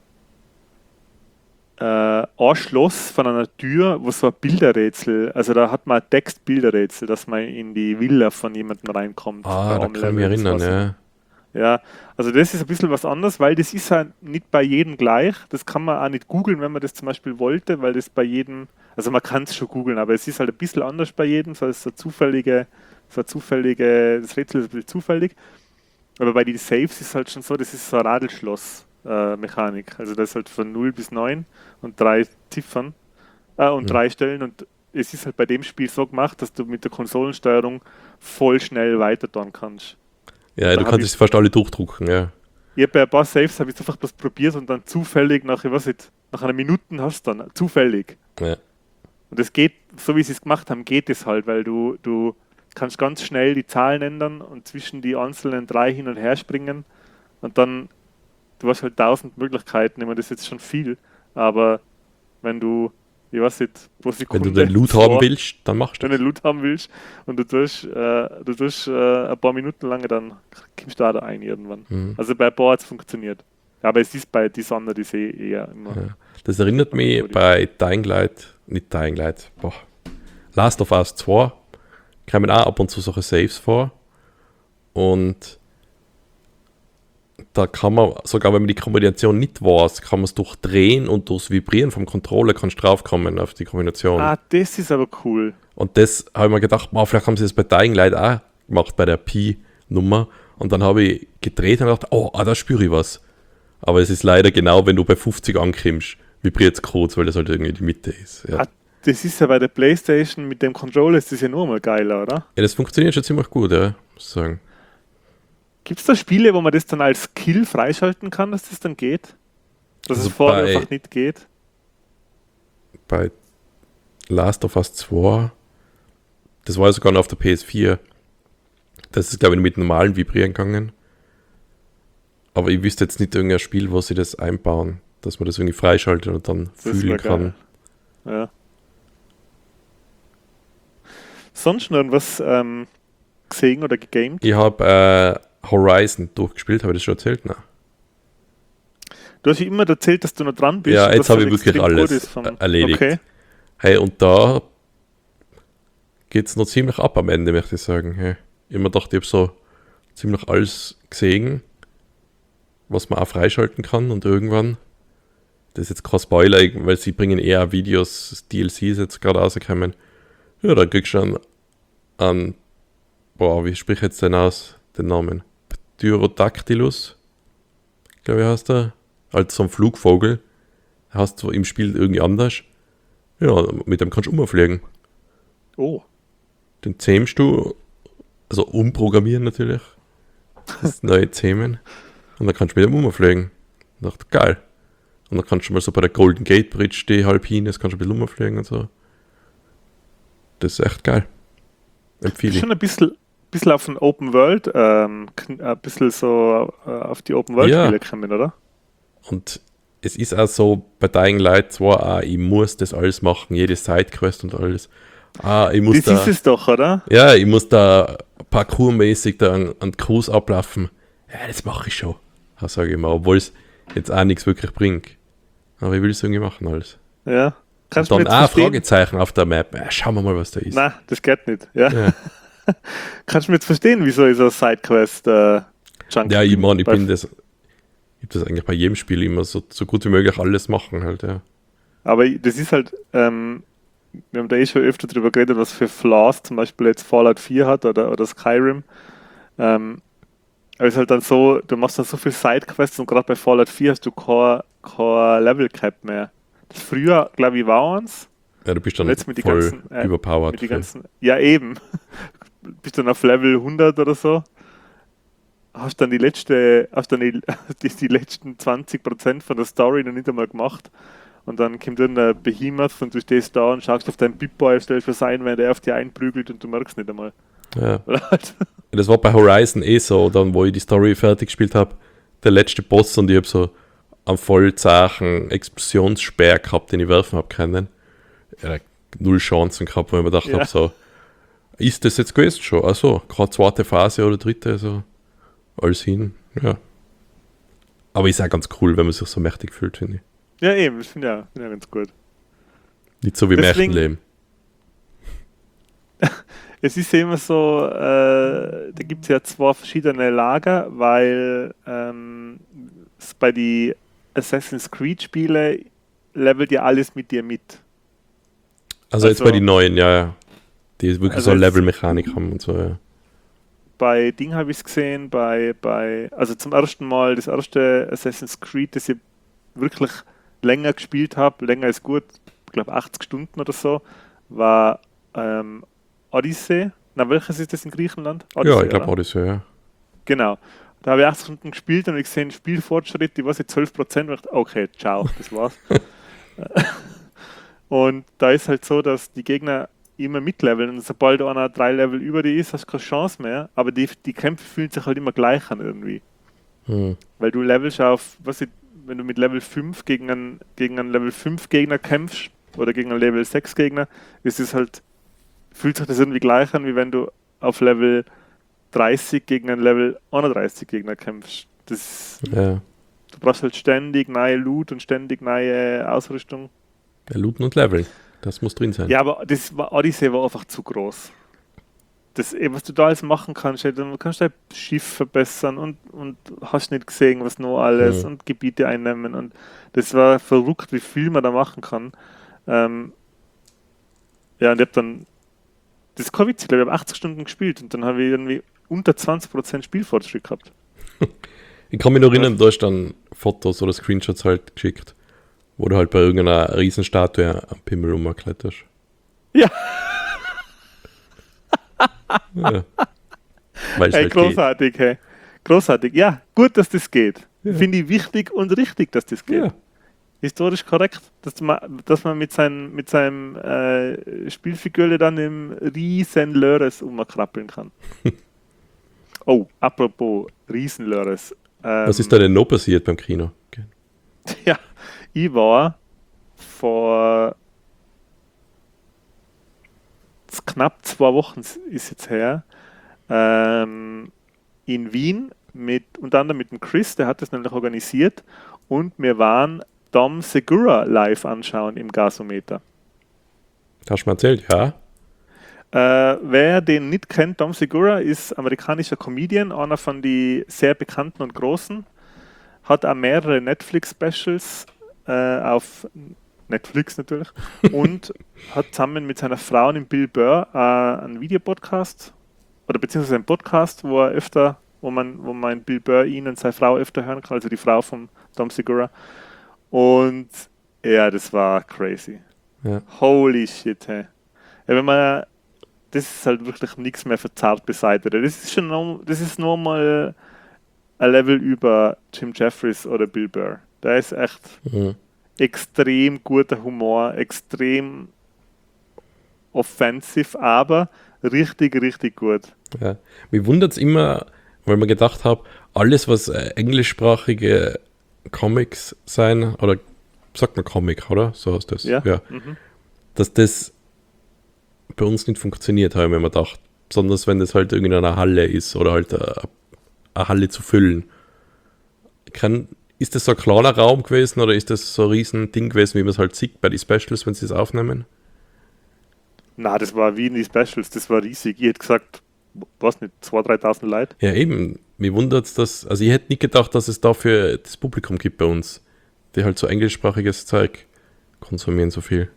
äh, ein Schloss von einer Tür, wo so ein Bilderrätsel, also da hat man ein Text-Bilderrätsel, dass man in die Villa von jemandem reinkommt. Ah, bei da einem kann ich mich Level. Das erinnern, war so- ja. Ja, also das ist ein bisschen was anderes, weil das ist halt nicht bei jedem gleich. Das kann man auch nicht googeln, wenn man das zum Beispiel wollte, weil das bei jedem, also man kann es schon googeln, aber es ist halt ein bisschen anders bei jedem, so ist so zufällige, so zufällige, das Rätsel ist ein bisschen zufällig. Aber bei den Saves ist halt schon so, das ist so eine Radlschloss-Mechanik. Also das ist halt von null bis neun und drei Ziffern äh, und Mhm. drei Stellen und es ist halt bei dem Spiel so gemacht, dass du mit der Konsolensteuerung voll schnell weiter tun kannst. Ja, Da du hab kannst ich- es fast alle durchdrucken, ja. Ich hab bei ein paar Saves habe ich einfach was probiert und dann zufällig nach, ich weiß nicht, nach einer Minute hast du dann zufällig. ja. Und das geht, so wie sie es gemacht haben, geht es halt, weil du, du kannst ganz schnell die Zahlen ändern und zwischen die einzelnen drei hin und her springen und dann, du hast halt tausend Möglichkeiten, ich meine, das ist jetzt schon viel, aber wenn du, ich weiß nicht, pro Wenn Sekunde du den Loot vor- haben willst, dann machst du wenn das. du Loot haben willst und du tust, äh, du tust äh, ein paar Minuten lang, dann kommst du da ein irgendwann. Mhm. Also bei ein paar hat es funktioniert. Ja, aber es ist bei Dishonored ist eh eher immer. Ja. Das erinnert mich bei Dying Light, nicht Dying Light, boah. Last of Us zwei kamen auch ab und zu solche Saves vor. Und da kann man, sogar wenn man die Kombination nicht weiß, kann man es durchdrehen und durchs Vibrieren vom Controller kannst du draufkommen auf die Kombination. Ah, das ist aber cool. Und das habe ich mir gedacht, boah, vielleicht haben sie das bei Dying Light auch gemacht, bei der Pi-Nummer. Und dann habe ich gedreht und gedacht, oh, ah, da spüre ich was. Aber es ist leider genau, wenn du bei fünfzig ankommst, vibriert es kurz, weil das halt irgendwie die Mitte ist. Ja. Ah, das ist ja bei der PlayStation mit dem Controller ist das ja nur mal geiler, oder? ja, das funktioniert schon ziemlich gut, ja, muss ich sagen. Gibt es da Spiele, wo man das dann als Skill freischalten kann, dass das dann geht? Dass Also es vorher bei- einfach nicht geht? Bei Last of Us zwei, das war ja sogar noch auf der P S vier, das ist, glaube ich, mit normalen Vibrieren gegangen. Aber ich wüsste jetzt nicht irgendein Spiel, wo sie das einbauen, dass man das irgendwie freischaltet und dann Das fühlen wär kann. geil. Ja. Sonst noch irgendwas ähm, gesehen oder gegamed? Ich habe äh, Horizon durchgespielt, habe ich das schon erzählt? Nein. Du hast ja immer erzählt, dass du noch dran bist. Ja, und jetzt dass das habe ich wirklich extrem gut alles ist vom- erledigt. Okay. Hey, und da geht es noch ziemlich ab am Ende, möchte ich sagen. Hey, ich hab mir gedacht, ich habe so ziemlich alles gesehen, was man auch freischalten kann und irgendwann, das ist jetzt kein Spoiler, weil sie bringen eher Videos, D L Cs jetzt gerade rausgekommen. Ja, da kriegst du dann an, boah, wie sprich ich jetzt denn aus, den Namen? Pterodactylus, glaube ich heißt er, als so ein Flugvogel, hast du im Spiel irgendwie anders. Ja, mit dem kannst du umfliegen. Oh. Den zähmst du, also umprogrammieren natürlich, das neue Zähmen, und dann kannst du mit dem umfliegen. Ich dachte, geil. Und dann kannst du mal so bei der Golden Gate Bridge, die halb hin ist, kannst du ein bisschen umfliegen und so. Das ist echt geil. Empfehle ich. Schon ein bisschen, bisschen auf den Open World, ähm, kn- ein bisschen so äh, auf die Open World Ja. Spiele kommen, oder? Und es ist auch so bei Dying Light zwar auch, ich muss das alles machen, jede Sidequest und alles. Ah, ich muss Das da, ist es doch, oder? ja, ich muss da parkourmäßig da an, an Cruise ablaufen. Ja, das mache ich schon, sage ich mal, obwohl es jetzt auch nichts wirklich bringt. Aber ich will es irgendwie machen alles. Ja. Kannst Und du dann mir auch jetzt verstehen? Fragezeichen auf der Map. Ja, schauen wir mal, was da ist. Nein, das geht nicht. Ja. Ja. Kannst du mir jetzt verstehen, wieso ich so ein Sidequest äh, Junkie Ja, ich bin? meine, ich Bei- bin das, ich hab das eigentlich bei jedem Spiel immer so, so gut wie möglich alles machen halt, ja. Aber ich- das ist halt, ähm, wir haben da eh schon öfter drüber geredet, was für Flaws zum Beispiel jetzt Fallout vier hat oder, oder Skyrim. Ähm, aber es ist halt dann so, du machst dann so viel Sidequests und gerade bei Fallout vier hast du kein, kein Level Cap mehr. Das früher, glaube ich, war eins. Ja, du bist dann Und jetzt mit die voll ganzen, äh, überpowered. Mit die für- ganzen, ja eben. Bist dann auf Level hundert oder so. Hast dann die letzte, hast dann die, die, die letzten zwanzig Prozent von der Story noch nicht einmal gemacht. Und dann kommt dann der Behemoth und du stehst da und schaust auf deinen Pip-Boy, stellst was ein, wenn der auf dich einprügelt und du merkst nicht einmal. ja. Oder halt, Das war bei Horizon eh so, dann wo ich die Story fertig gespielt habe, der letzte Boss und ich habe so am Vollzeichen Explosionssperr gehabt, den ich werfen habe können. Ja, null Chancen gehabt, wo ich mir gedacht Ja. habe, so, ist das jetzt gewesen schon? Also, gerade zweite Phase oder dritte, so alles hin, ja. Aber ist auch ganz cool, wenn man sich so mächtig fühlt, finde ich. ja eben, das finde ich auch, finde ich auch ganz gut. Nicht so wie im Deswegen- echten Leben. Es ist ja immer so, äh, da gibt es ja zwei verschiedene Lager, weil ähm, es bei die Assassin's Creed Spiele levelt ja alles mit dir mit. Also, jetzt Also- bei den neuen, ja, ja. Die wirklich Also so jetzt- Level-Mechanik haben und so, ja. Bei Ding habe ich es gesehen, bei, bei, also zum ersten Mal, das erste Assassin's Creed, das ich wirklich länger gespielt habe, länger ist gut, ich glaube achtzig Stunden oder so, war ähm, Odyssey. Na, welches ist das in Griechenland? Ja, ich glaube oder? Odyssey, ja. Genau. Da habe ich achtzig Stunden gespielt und ich gesehen, Spielfortschritt, die war jetzt zwölf Prozent. Und ich dachte, okay, ciao, das war's. Und da ist halt so, dass die Gegner immer mitleveln und sobald einer drei Level über die ist, hast du keine Chance mehr. Aber die, die Kämpfe fühlen sich halt immer gleich an irgendwie. Hm. Weil du levelst auf, was ich, wenn du mit Level fünf gegen einen, gegen einen Level fünf Gegner kämpfst oder gegen einen Level sechs Gegner, ist es halt, fühlt sich das irgendwie gleich an, wie wenn du auf Level dreißig gegen einen Level einunddreißig Gegner kämpfst. Das, Ja. du brauchst halt ständig neue Loot und ständig neue Ausrüstung. Ja, looten und leveln. Das muss drin sein. Ja, aber das war, Odyssey war einfach zu groß. Das, eh, was du da alles machen kannst, eh, du kannst dein Schiff verbessern und, und hast nicht gesehen, was noch alles Mhm. und Gebiete einnehmen und das war verrückt, wie viel man da machen kann. Ähm, ja, und ich habe dann, das ist kein Witz, ich glaube, ich habe achtzig Stunden gespielt und dann habe ich irgendwie unter zwanzig Prozent Spielfortschritt gehabt. Ich kann mich noch erinnern, du hast dann Fotos oder Screenshots halt geschickt, wo du halt bei irgendeiner Riesenstatue am Pimmel rumkletterst. Ja. Ja. Weil es Hey, halt geht. großartig, hey. Großartig. Ja, gut, dass das geht. Ja. Finde ich wichtig und richtig, dass das geht. Ja. Historisch korrekt, dass man, dass man mit, seinem mit seinem äh, Spielfigürle dann im riesen Lörres umkrabbeln kann. Oh, apropos Riesenlörres. Ähm, Was ist da denn noch passiert beim Kino? Okay. Ja, ich war vor knapp zwei Wochen ist jetzt her, ähm, in Wien mit unter anderem mit dem Chris, der hat das nämlich organisiert, und wir waren Dom Segura live anschauen im Gasometer. Hast du mir erzählt, ja? Äh, wer den nicht kennt, Dom Segura ist amerikanischer Comedian, einer von den sehr bekannten und großen, hat auch mehrere Netflix-Specials äh, auf Netflix natürlich und hat zusammen mit seiner Frau, dem Bill Burr, äh, einen Videopodcast oder beziehungsweise einen Podcast, wo er öfter, wo man, wo man Bill Burr ihn und seine Frau öfter hören kann, also die Frau von Dom Segura. Und ja, das war crazy. Ja. Holy shit, hey. Ja, wenn man, das ist halt wirklich nichts mehr für zart Beseitete. Das ist schon noch, das ist nochmal ein Level über Jim Jeffries oder Bill Burr. Da ist echt Mhm. extrem guter Humor, extrem offensiv, aber richtig, richtig gut. Ja. Mich wundert es immer, weil man gedacht habe, alles, was äh, englischsprachige Comics sein, oder sagt man Comic, oder? So heißt das. Ja. Ja. Mhm. Dass das bei uns nicht funktioniert, habe ich mir immer gedacht. Besonders wenn das halt irgendwie in einer Halle ist oder halt eine, eine Halle zu füllen. Kann, ist das so ein kleiner Raum gewesen oder ist das so ein riesen Ding gewesen, wie man es halt sieht bei den Specials, wenn sie es aufnehmen? Na, das war wie in die Specials, das war riesig. Ich hätte gesagt, was nicht, zweitausend, dreitausend Leute. Ja, eben. Mir wundert es, dass. Also, ich hätte nicht gedacht, dass es dafür das Publikum gibt bei uns, die halt so englischsprachiges Zeug konsumieren, so viel.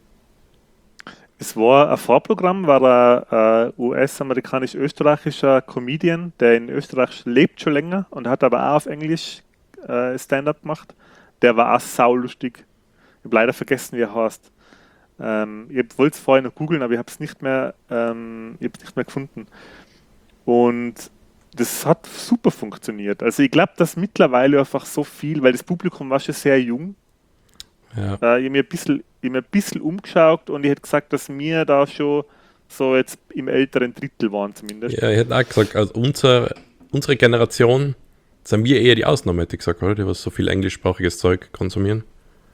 Es war ein Vorprogramm, war ein äh, U S-amerikanisch-österreichischer Comedian, der in Österreich lebt schon länger und hat aber auch auf Englisch äh, Stand-up gemacht. Der war auch saulustig. Ich habe leider vergessen, wie er heißt. Ähm, ich wollte es vorher noch googeln, aber ich habe es nicht mehr, ähm, ich hab's nicht mehr gefunden. Und das hat super funktioniert. Also ich glaube, dass mittlerweile einfach so viel, weil das Publikum war schon sehr jung. Ja. Äh, ich habe mir ein bisschen, ich hab mir ein bisschen umgeschaut und ich hätte gesagt, dass wir da schon so jetzt im älteren Drittel waren zumindest. Ja, ich hätte auch gesagt, also unser, unsere Generation sind wir eher die Ausnahme, hätte ich gesagt, oder? Die was so viel englischsprachiges Zeug konsumieren.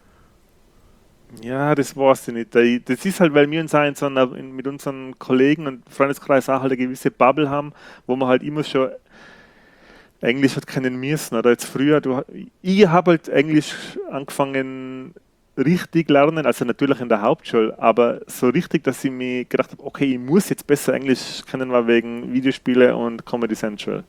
Ja, das weiß ich nicht. Da- Das ist halt, weil wir uns auch in so einer, in, mit unseren Kollegen und Freundeskreis auch halt eine gewisse Bubble haben, wo man halt immer schon Englisch hat kennen müssen. Oder jetzt früher, du, ich habe halt Englisch angefangen richtig lernen, also natürlich in der Hauptschule, aber so richtig, dass ich mir gedacht habe, okay, ich muss jetzt besser Englisch kennen, war wegen Videospiele und Comedy Central.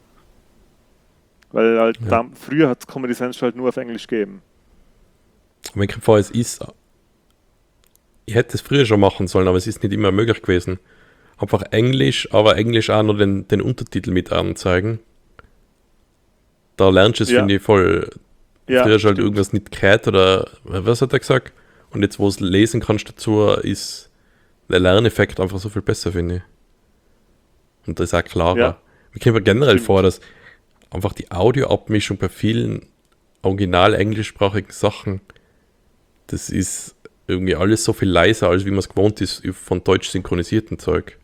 Weil halt Ja. da, früher hat es Comedy Central halt nur auf Englisch gegeben. Und wenn ich vor, es ist, ich hätte es früher schon machen sollen, aber es ist nicht immer möglich gewesen. Einfach Englisch, aber Englisch auch noch den, den Untertitel mit anzeigen. Da lernst du es, Ja. finde ich, voll. Ja, Früher hast du halt stimmt. irgendwas nicht gehört oder was hat er gesagt? Und jetzt, wo du es lesen kannst dazu, ist der Lerneffekt einfach so viel besser, finde ich. Und das ist auch klarer. Ja. Mir kommt mir generell Stimmt. vor, dass einfach die Audioabmischung bei vielen original englischsprachigen Sachen, das ist irgendwie alles so viel leiser, als wie man es gewohnt ist von deutsch synchronisierten Zeug.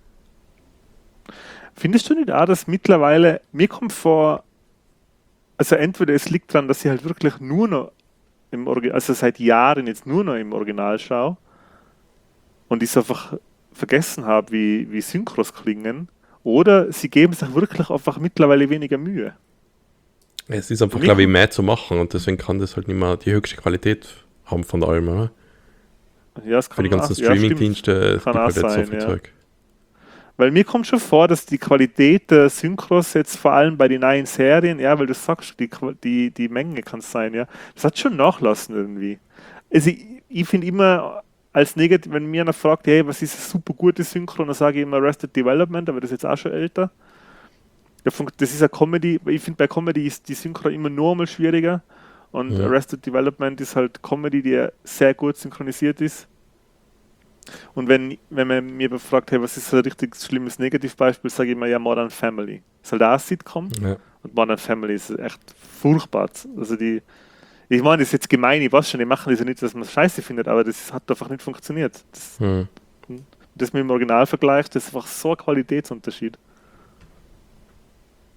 Findest du nicht auch, dass mittlerweile, mir kommt vor, also entweder es liegt daran, dass ich halt wirklich nur noch im Original, also seit Jahren jetzt nur noch im Original schaue und ich es einfach vergessen habe, wie, wie Synchros klingen, oder sie geben sich wirklich einfach mittlerweile weniger Mühe. Es ist einfach, Mir glaube ich, kommt- mehr zu machen und deswegen kann das halt nicht mehr die höchste Qualität haben von allem, oder? Ja, es Für kann die ganzen auch- ja, stimmt. Streaming-Dienste es Kann gibt auch halt jetzt so sein, viel ja. Zeug. Weil mir kommt schon vor, dass die Qualität der Synchros jetzt vor allem bei den neuen Serien, ja, weil du sagst, die, Qua- die, die Menge kann es sein, ja, das hat schon nachlassen irgendwie. Also ich, ich finde immer als negativ, wenn mir einer fragt, hey, was ist eine super gute Synchro, dann sage ich immer Arrested Development, aber das ist jetzt auch schon älter. Ja, fun- das ist eine Comedy, ich finde bei Comedy ist die Synchro immer nur mal schwieriger und Ja. Arrested Development ist halt Comedy, die sehr gut synchronisiert ist. Und wenn, wenn man mir fragt, hey, was ist ein richtig schlimmes Negativbeispiel, sage ich immer, ja, Modern Family. Das ist halt auch ein Sitcom Ja. und Modern Family ist echt furchtbar. Also die, ich meine, das ist jetzt gemein, ich weiß schon, die machen das ja nicht, dass man es scheiße findet, aber das hat einfach nicht funktioniert. Das, Hm. das mit dem Original vergleicht, das ist einfach so ein Qualitätsunterschied.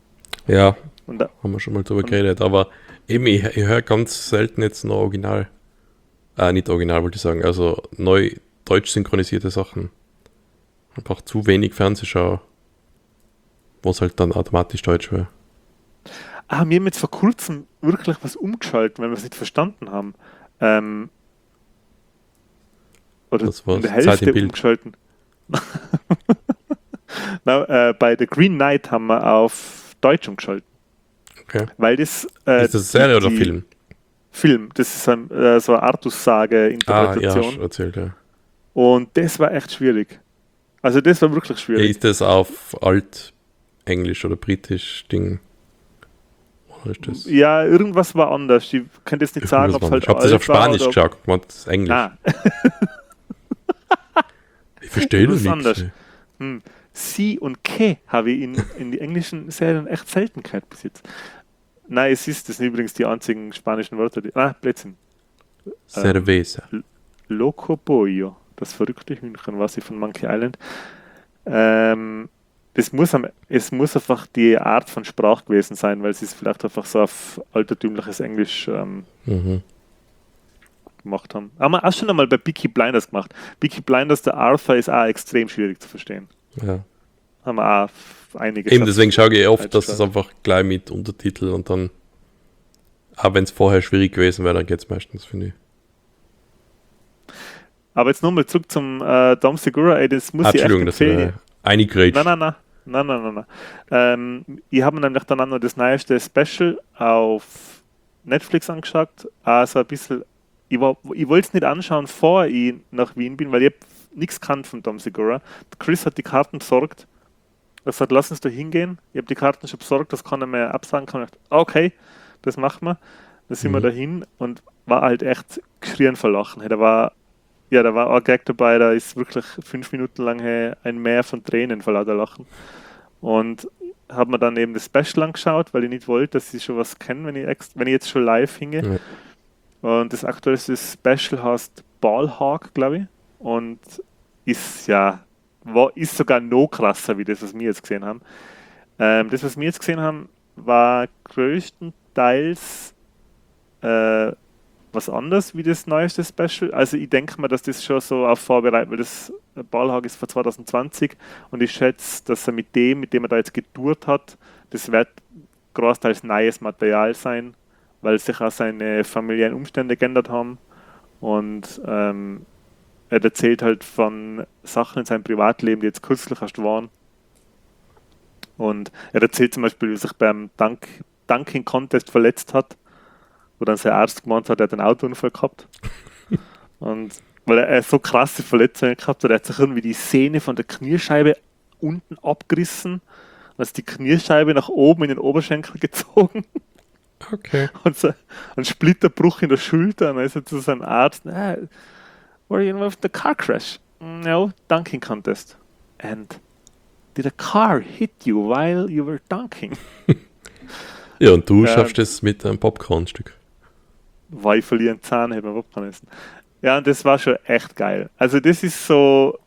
Ja, Und da, haben wir schon mal drüber und, geredet, aber eben, ich, ich höre ganz selten jetzt noch Original, äh, nicht Original wollte ich sagen, also neu deutsch synchronisierte Sachen. Einfach zu wenig Fernsehschau, wo es halt dann automatisch deutsch wäre. ah, wir haben jetzt vor kurzem wirklich was umgeschaltet, weil wir es nicht verstanden haben. Ähm, oder Das in der war's. Zeit im Hälfte Bild. umgeschalten. Na, äh, bei The Green Knight haben wir auf Deutsch umgeschaltet. Okay. Weil das äh, Ist das die, Serie oder die Film? Film, das ist ein, äh, so eine Ah, ja, Artus-Sage-Interpretation. schon erzählt, ja. Und das war echt schwierig. Also das war wirklich Ja, schwierig. ist das auf Alt-Englisch oder Britisch Ding? Oder ist das Ja, irgendwas war anders. Ich kann jetzt nicht sagen, irgendwas ob es anderes? halt Ich habe das auf alt war Spanisch oder... geschaut, ich meinte, das ist Englisch. Na, Ich verstehe doch irgendwas nichts. anders. Hm. Sie und Ke habe ich in, in die englischen Serien echt selten gehört bis jetzt. Nein, es ist, das sind übrigens die einzigen spanischen Wörter, die... Ah, Blödsinn. Cerveza. Loco Pollo, das verrückte Hühnchen, was ich von Monkey Island. Ähm, das muss, am, es muss einfach die Art von Sprache gewesen sein, weil sie es vielleicht einfach so auf altertümliches Englisch ähm, Mhm. gemacht haben. Haben wir auch schon einmal bei Peaky Blinders gemacht. Peaky Blinders, der Arthur ist auch extrem schwierig zu verstehen. Ja. Haben wir auch einige Eben deswegen schaue ich oft, dass es eingeschaltet. einfach gleich mit Untertitel und dann, auch wenn es vorher schwierig gewesen wäre, dann geht es meistens, finde ich. Aber jetzt nochmal zurück zum äh, Dom Segura, ey, das muss Ah, ich echt Entschuldigung, dass ich empfehlen. da eingegrätscht. Nein, nein, nein. Nein, nein, nein, nein. Ähm, ich habe mir nämlich dann auch noch das neueste Special auf Netflix angeschaut. Also ein bisschen, ich, war- ich wollte es nicht anschauen, bevor ich nach Wien bin, weil ich habe nichts kannt von Tom Segura. Chris hat die Karten besorgt. Er hat gesagt, lass uns da hingehen. Ich habe die Karten schon besorgt, das kann er mir absagen. Kann ich dachte, okay, das machen wir. Da sind wir Mhm. dahin und war halt echt geschrien vor Lachen. Hey, da war, ja, da war auch ein Gag dabei, da ist wirklich fünf Minuten lang hey, ein Meer von Tränen vor lauter Lachen. Und habe mir dann eben das Special angeschaut, weil ich nicht wollte, dass ich schon was kenne, wenn ich, ex wenn ich jetzt schon live hingehe. Ja. Und das aktuelle Special heißt Ballhawk, glaube ich. Und ist ja, war, ist sogar noch krasser, wie das, was wir jetzt gesehen haben. Ähm, das, was wir jetzt gesehen haben, war größtenteils äh, was anderes wie das neueste Special. Also ich denke mal, dass das schon so auf Vorbereitung, weil das Ballhawk ist von zwanzig zwanzig und ich schätze, dass er mit dem, mit dem er da jetzt getourt hat, das wird großteils neues Material sein, weil sich auch seine familiären Umstände geändert haben und ähm, er erzählt halt von Sachen in seinem Privatleben, die jetzt kürzlich erst waren. Und er erzählt zum Beispiel, wie er sich beim Dunk Dunking Contest verletzt hat, wo dann sein Arzt gemeint hat, er hat einen Autounfall gehabt. Und weil er, er so krasse Verletzungen gehabt hat, er hat sich irgendwie die Sehne von der Kniescheibe unten abgerissen, dann ist die Kniescheibe nach oben in den Oberschenkel gezogen Okay. und so ein Splitterbruch in der Schulter. Und dann ist er zu seinem Arzt, ah, were you involved in the car crash? No, dunking contest. And did a car hit you while you were dunking? Ja, und du Ja. schaffst es mit einem Popcornstück. Weil ich verliere einen Zahn, hätte man Popcorn essen. Ja, und das war schon echt geil. Also das ist so,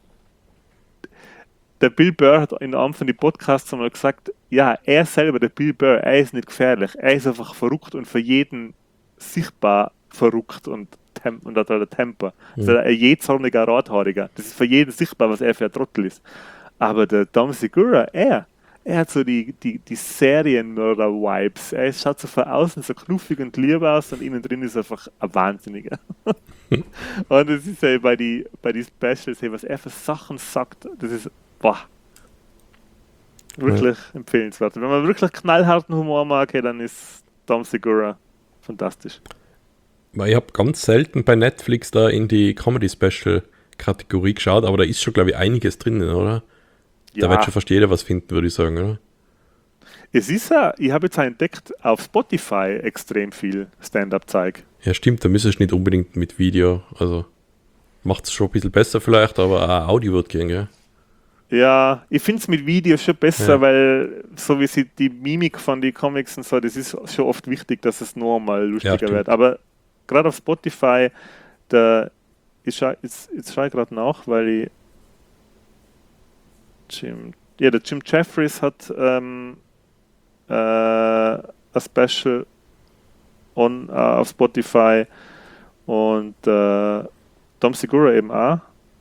der Bill Burr hat in einem von den Podcasts einmal gesagt, ja, er selber, der Bill Burr, er ist nicht gefährlich, er ist einfach verrückt und für jeden sichtbar verrückt und, tem und hat halt ein Temper. Also ein jähzorniger Rathaariger. Das ist für jeden sichtbar, was er für ein Trottel ist. Aber der Dom Segura, er, er hat so die, die, die Serienmörder-Vibes. Er schaut so von außen so knuffig und lieb aus und innen drin ist einfach ein Wahnsinniger. Und das ist ja bei den bei die Specials, hey, was er für Sachen sagt, das ist, boah, wirklich ja. empfehlenswert. Wenn man wirklich knallharten Humor mag, hey, dann ist Dom Segura fantastisch. Weil ich habe ganz selten bei Netflix da in die Comedy-Special-Kategorie geschaut, aber da ist schon, glaube ich, einiges drinnen, oder? Da Ja, wird schon fast jeder was finden, würde ich sagen, oder? es ist ja, ich habe jetzt auch entdeckt, auf Spotify extrem viel Stand-Up-Zeug. Ja, stimmt, da müsstest du nicht unbedingt mit Video, also macht es schon ein bisschen besser vielleicht, aber auch Audio wird gehen, gell? Ja, ich finde es mit Videos schon besser, Ja. weil so wie sie die Mimik von den Comics und so, das ist schon oft wichtig, dass es noch mal lustiger stimmt. wird. Aber gerade auf Spotify, da ich schau, jetzt, jetzt schaue ich gerade nach, weil ich Jim, ja, der Jim Jeffries hat ähm, äh, ein Special on, äh, auf Spotify und äh, Dom Segura eben auch.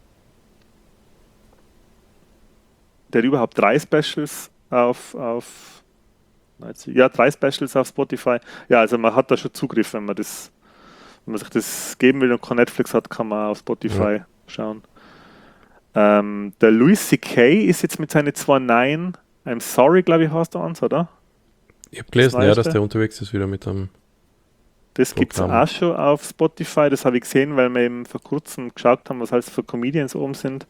Der hat überhaupt drei Specials auf, auf ja, drei Specials auf Spotify. Ja, also man hat da schon Zugriff, wenn man das, wenn man sich das geben will und kein Netflix hat, kann man auf Spotify ja. schauen. Ähm, der Louis C K ist jetzt mit seinen zwei Nein, I'm Sorry, glaube ich, heißt der eins, oder? Ich habe gelesen, das ja, dass der unterwegs ist wieder mit einem Das gibt es auch schon auf Spotify, das habe ich gesehen, weil wir eben vor kurzem geschaut haben, was halt für Comedians oben sind.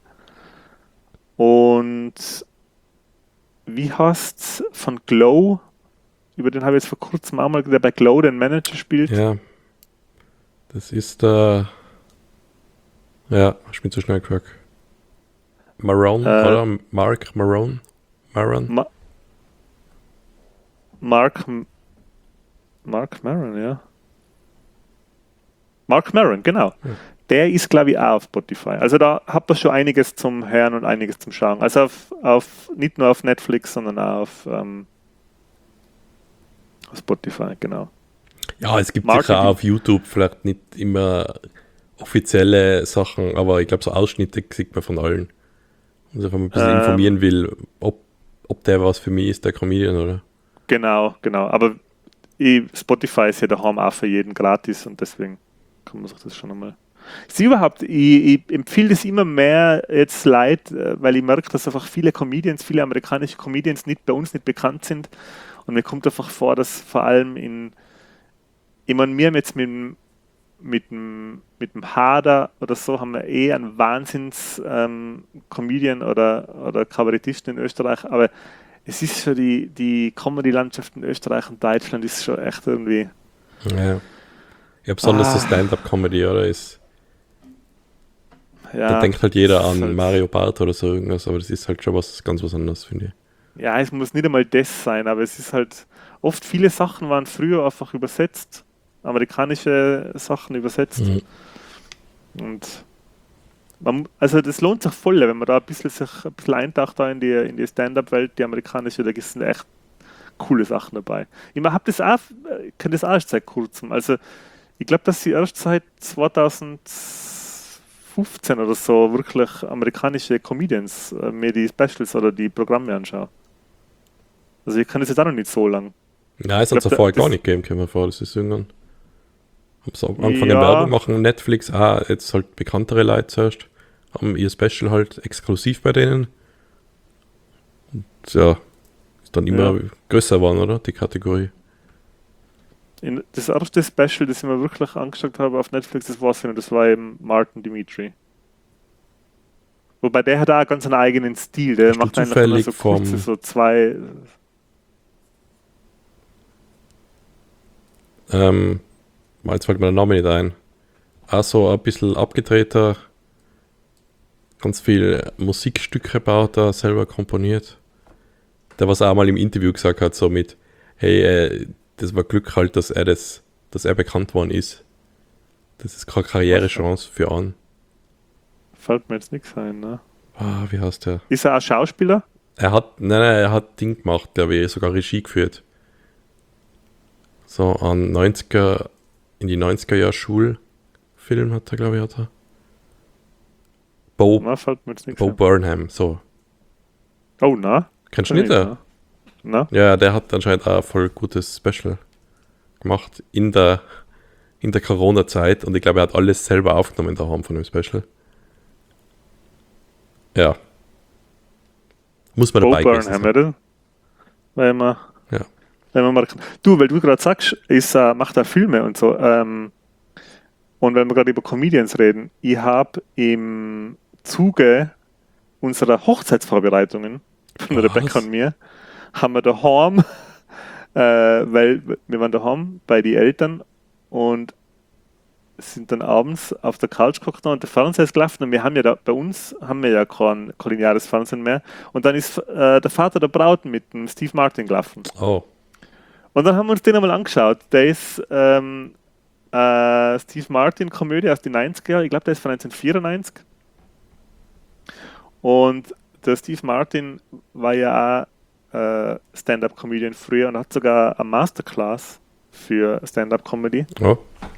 Und wie heißt's von Glow? Über den habe ich jetzt vor kurzem auch mal, der bei Glow den Manager spielt. Ja. Das ist der. Äh, ja, ich bin zu schnell gesagt. Marone, äh, oder? Mark Marone? Maron? Ma- Mark. Mark Maron, ja. Mark Maron, genau. Ja. Der ist, glaube ich, auch auf Spotify. Also da habt ihr schon einiges zum Hören und einiges zum Schauen. Also auf, auf nicht nur auf Netflix, sondern auch auf, ähm, auf Spotify, genau. Ja, es gibt Marketing. Sicher auch auf YouTube vielleicht nicht immer offizielle Sachen, aber ich glaube, so Ausschnitte sieht man von allen. Also wenn man ein bisschen ähm, informieren will, ob, ob der was für mich ist, der Comedian, oder? Genau, genau. Aber ich, Spotify ist ja daheim auch für jeden gratis und deswegen kann man sich das schon einmal... Ich überhaupt, ich, ich empfehle das immer mehr jetzt Leute, weil ich merke, dass einfach viele Comedians, viele amerikanische Comedians nicht bei uns nicht bekannt sind und mir kommt einfach vor, dass vor allem in ich meine, wir haben jetzt mit dem mit dem, mit dem Hader oder so haben wir eh einen Wahnsinns-Comedian ähm, oder, oder Kabarettisten in Österreich, aber es ist schon die, die Comedy-Landschaft in Österreich und Deutschland ist schon echt irgendwie... Ja, ja besonders ah. so Stand-Up-Comedy, oder? Ist, ja, da denkt halt jeder an halt Mario Barth oder so irgendwas, aber das ist halt schon was ganz was anderes, finde ich. Ja, es muss nicht einmal das sein, aber es ist halt... Oft viele Sachen waren früher einfach übersetzt, amerikanische Sachen übersetzt. Mhm. Und man, also das lohnt sich voll, wenn man da ein bisschen sich ein bisschen eintaucht da in die, in die Stand-Up-Welt, die amerikanische, da sind echt coole Sachen dabei. Ich habe das auch, ich kenne das auch erst seit kurzem. Also ich glaube, dass sie erst seit zweitausendfünfzehn oder so wirklich amerikanische Comedians äh, mir die Specials oder die Programme anschauen. Also ich kann das jetzt auch noch nicht so lang. Ja, es hat es ja vorher gar nicht gegeben, kann man vor, das ist irgendwann. Haben sie angefangen ja. Werbung machen, Netflix, ah, jetzt halt bekanntere Leute zuerst, haben ihr Special halt exklusiv bei denen. Und ja, ist dann immer ja. größer geworden, oder, die Kategorie. In das erste Special, das ich mir wirklich angeschaut habe auf Netflix, das war's, das war eben Martin Dimitri. Wobei der hat auch ganz einen eigenen Stil, der macht einfach immer so kurze, so zwei... Ähm, jetzt fällt mir der Name nicht ein. Auch so ein bisschen abgedrehter, ganz viel Musikstücke baut er, selber komponiert. Der, was er auch mal im Interview gesagt hat, so mit, hey, äh, das war Glück halt, dass er das, dass er bekannt worden ist. Das ist keine Karrierechance für ihn. Fällt mir jetzt nichts ein, ne? Ah, wie heißt der? Ist er auch Schauspieler? Er hat, nein, nein, er hat Ding gemacht, der hat sogar Regie geführt. So an neunziger, in die neunziger Jahre Schulfilm hat er, glaube ich, hat er. Bo, na, fällt mir jetzt nichts Bo ein. Burnham, so. Oh, na? Kennst du nicht, der? Na? Ja, der hat anscheinend auch ein voll gutes Special gemacht in der, in der Corona-Zeit und ich glaube, er hat alles selber aufgenommen daheim von dem Special. Ja. Muss man Bo dabei gewesen Burnham, oder? Weil man... Ja. Wenn man mal, du, weil du gerade sagst, ist, uh, macht er Filme und so. Ähm, und wenn wir gerade über Comedians reden, ich habe im Zuge unserer Hochzeitsvorbereitungen von Was? Rebecca und mir, haben wir daheim, äh, weil wir waren daheim bei den Eltern und sind dann abends auf der Couch geguckt und der Fernseher ist gelaufen und wir haben ja da, bei uns haben wir ja kein lineares Fernsehen mehr und dann ist äh, der Vater der Braut mit dem Steve Martin gelaufen. Oh. Und dann haben wir uns den einmal angeschaut. Der ist ähm, äh, Steve Martin, Komödie aus den neunziger Jahren. Ich glaube, der ist von neunzehnhundertvierundneunzig. Und der Steve Martin war ja auch äh, Stand-Up-Comedian früher und hat sogar eine Masterclass für Stand-Up-Comedy. Ja.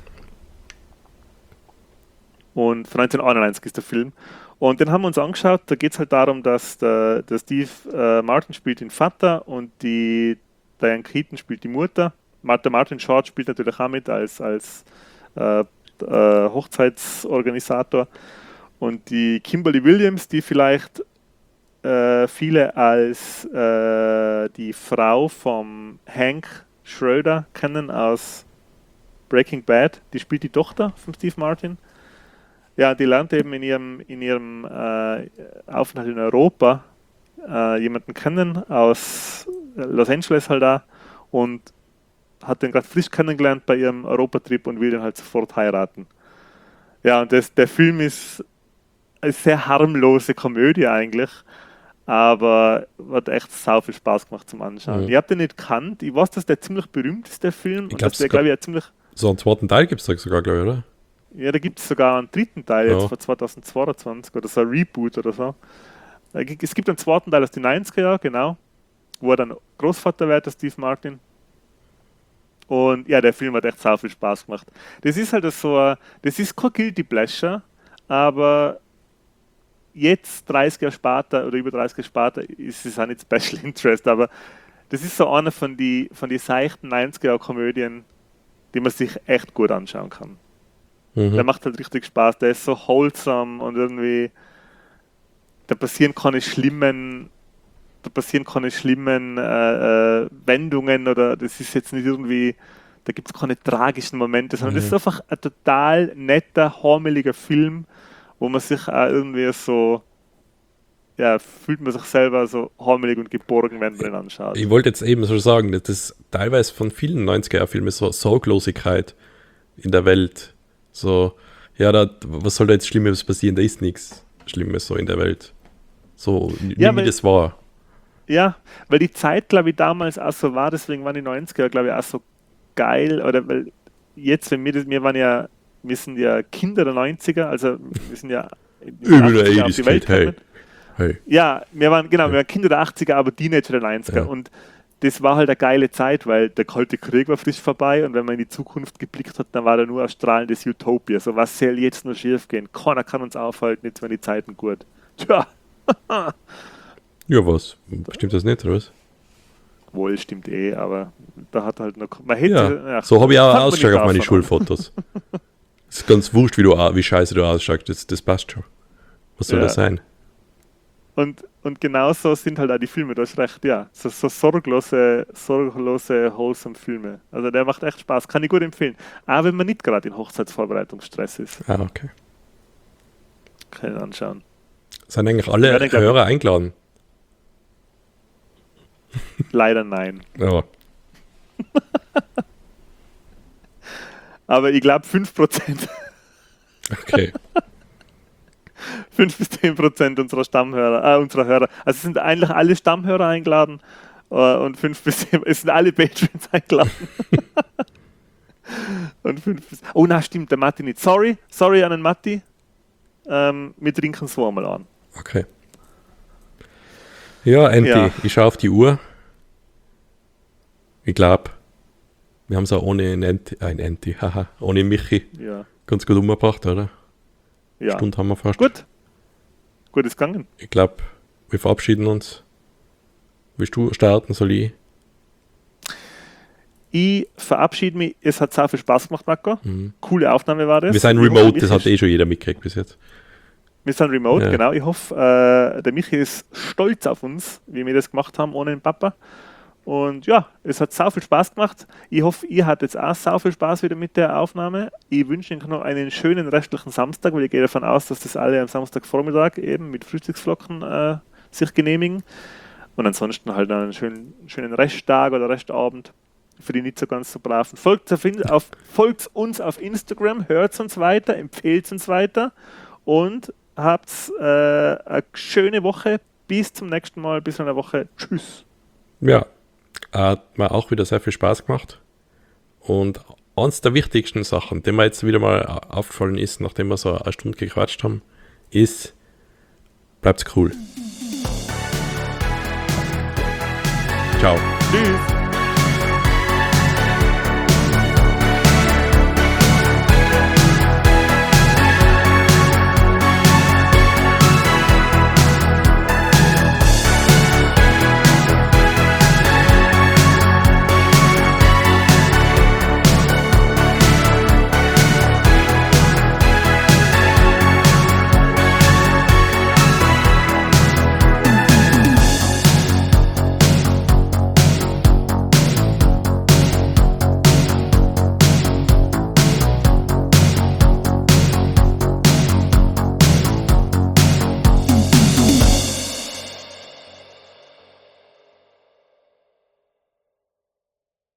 Und von neunzehnhunderteinundneunzig ist der Film. Und den haben wir uns angeschaut. Da geht es halt darum, dass der, der Steve äh, Martin spielt den Vater und die Diane Keaton spielt die Mutter. Martha Martin Short spielt natürlich auch mit als, als äh, äh, Hochzeitsorganisator. Und die Kimberly Williams, die vielleicht äh, viele als äh, die Frau vom Hank Schroeder kennen aus Breaking Bad, die spielt die Tochter von Steve Martin. Ja, die lernt eben in ihrem, in ihrem äh, Aufenthalt in Europa äh, jemanden kennen aus Los Angeles halt da und hat den gerade frisch kennengelernt bei ihrem Europatrip und will den halt sofort heiraten. Ja, und das, der Film ist eine sehr harmlose Komödie eigentlich, aber hat echt sau viel Spaß gemacht zum Anschauen. Mhm. Ich habe den nicht gekannt, ich weiß, dass der ziemlich berühmt ist, der Film, Ich und glaub, dass der, es gab- glaube ich, ja ziemlich. So einen zweiten Teil gibt es da sogar, glaube ich, oder? Ja, da gibt es sogar einen dritten Teil jetzt Ja. von zweitausendzweiundzwanzig oder so ein Reboot oder so. Es gibt einen zweiten Teil aus den neunziger Jahren, genau, wo er dann Großvater wird, der Steve Martin. Und ja, der Film hat echt sau viel Spaß gemacht. Das ist halt so, ein- das ist kein Guilty Pleasure, aber jetzt, dreißig Jahre später oder über dreißig Jahre später, ist es auch nicht Special Interest, aber das ist so einer von die, von die seichten neunziger Jahre Komödien, die man sich echt gut anschauen kann. Der Mhm. macht halt richtig Spaß, der ist so wholesome und irgendwie, da passieren keine schlimmen, da passieren keine schlimmen äh, äh, Wendungen oder das ist jetzt nicht irgendwie, da gibt es keine tragischen Momente, sondern das ist Mhm. einfach ein total netter, hormeliger Film, wo man sich auch irgendwie so, ja, fühlt man sich selber so hormelig und geborgen, wenn man den anschaut. Ich wollte jetzt eben so sagen, dass das teilweise von vielen neunziger-Jahre-Filmen so Sorglosigkeit in der Welt. So, ja, da, was soll da jetzt Schlimmes passieren? Da ist nichts Schlimmes so in der Welt. So, n- Ja, nie wie weil- das war. Ja, weil die Zeit, glaube ich, damals auch so war, deswegen waren die neunziger, glaube ich, auch so geil, oder weil jetzt, wenn wir das, wir waren ja, wir sind ja Kinder der neunziger, also wir sind ja in den Über der achtziger auf achtziger, die Welt hey. gekommen. Hey. Ja, wir waren, genau, wir waren Kinder der achtziger, aber Teenager der neunziger. Ja. Und das war halt eine geile Zeit, weil der Kalte Krieg war frisch vorbei und wenn man in die Zukunft geblickt hat, dann war da nur ein strahlendes Utopia. So, was soll jetzt nur schief gehen? Keiner kann uns aufhalten, jetzt werden die Zeiten gut. Tja, Ja, was? Stimmt das nicht, oder was? wohl stimmt eh, aber da hat halt noch. Man hätte. Ja, ach, so habe ich auch fangen wir ausgeschaut nicht auf meine davon an. Schulfotos. Es ist ganz wurscht, wie, du, au- wie scheiße du ausschaust, das, das passt schon. Was soll Ja. das sein? Und, und genauso sind halt auch die Filme, du hast recht, ja. So, so sorglose, sorglose, wholesome Filme. Also der macht echt Spaß, kann ich gut empfehlen. Auch wenn man nicht gerade in Hochzeitsvorbereitungsstress ist. Ah, okay. Kann ich anschauen. Sind eigentlich alle Ja, dann glaub ich- Hörer eingeladen? Leider nein. Ja. Aber ich glaube fünf Prozent, Okay. fünf bis zehn Prozent unserer Stammhörer, äh, unserer Hörer. Also es sind eigentlich alle Stammhörer eingeladen äh, und fünf bis zehn, es sind alle Patreons eingeladen. und fünf bis, oh na stimmt, der Matti nicht. Sorry, sorry an den Matti. Ähm, wir trinken es einmal an. Okay. Ja, Enti, Ja. ich schaue auf die Uhr. Ich glaube, wir haben es auch ohne ein Enti, ein Enti, haha, ohne Michi Ja. ganz gut umgebracht, oder? ja. Stunde haben wir fast. Gut. Gut ist gegangen. Ich glaube, wir verabschieden uns. Willst du starten, soll ich? Ich verabschiede mich. Es hat sehr viel Spaß gemacht, Marco. Mhm. Coole Aufnahme war das. Wir sind Ich hoffe, remote, Michi das hat ist- eh schon jeder mitgekriegt bis jetzt. Wir sind remote, Ja. genau. Ich hoffe, äh, der Michi ist stolz auf uns, wie wir das gemacht haben ohne den Papa. Und ja, es hat sau viel Spaß gemacht. Ich hoffe, ihr hattet jetzt auch sau viel Spaß wieder mit der Aufnahme. Ich wünsche Ihnen noch einen schönen restlichen Samstag, weil ich gehe davon aus, dass das alle am Samstagvormittag eben mit Frühstücksflocken äh, sich genehmigen. Und ansonsten halt einen schönen, schönen Resttag oder Restabend für die nicht so ganz so braven. Folgt, auf, auf, folgt uns auf Instagram, hört uns weiter, empfehlt uns weiter und habt äh, eine schöne Woche. Bis zum nächsten Mal, bis in einer Woche. Tschüss. Ja, hat mir auch wieder sehr viel Spaß gemacht. Und eines der wichtigsten Sachen, die mir jetzt wieder mal aufgefallen ist, nachdem wir so eine Stunde gequatscht haben, ist, bleibt's cool. Ciao. Tschüss.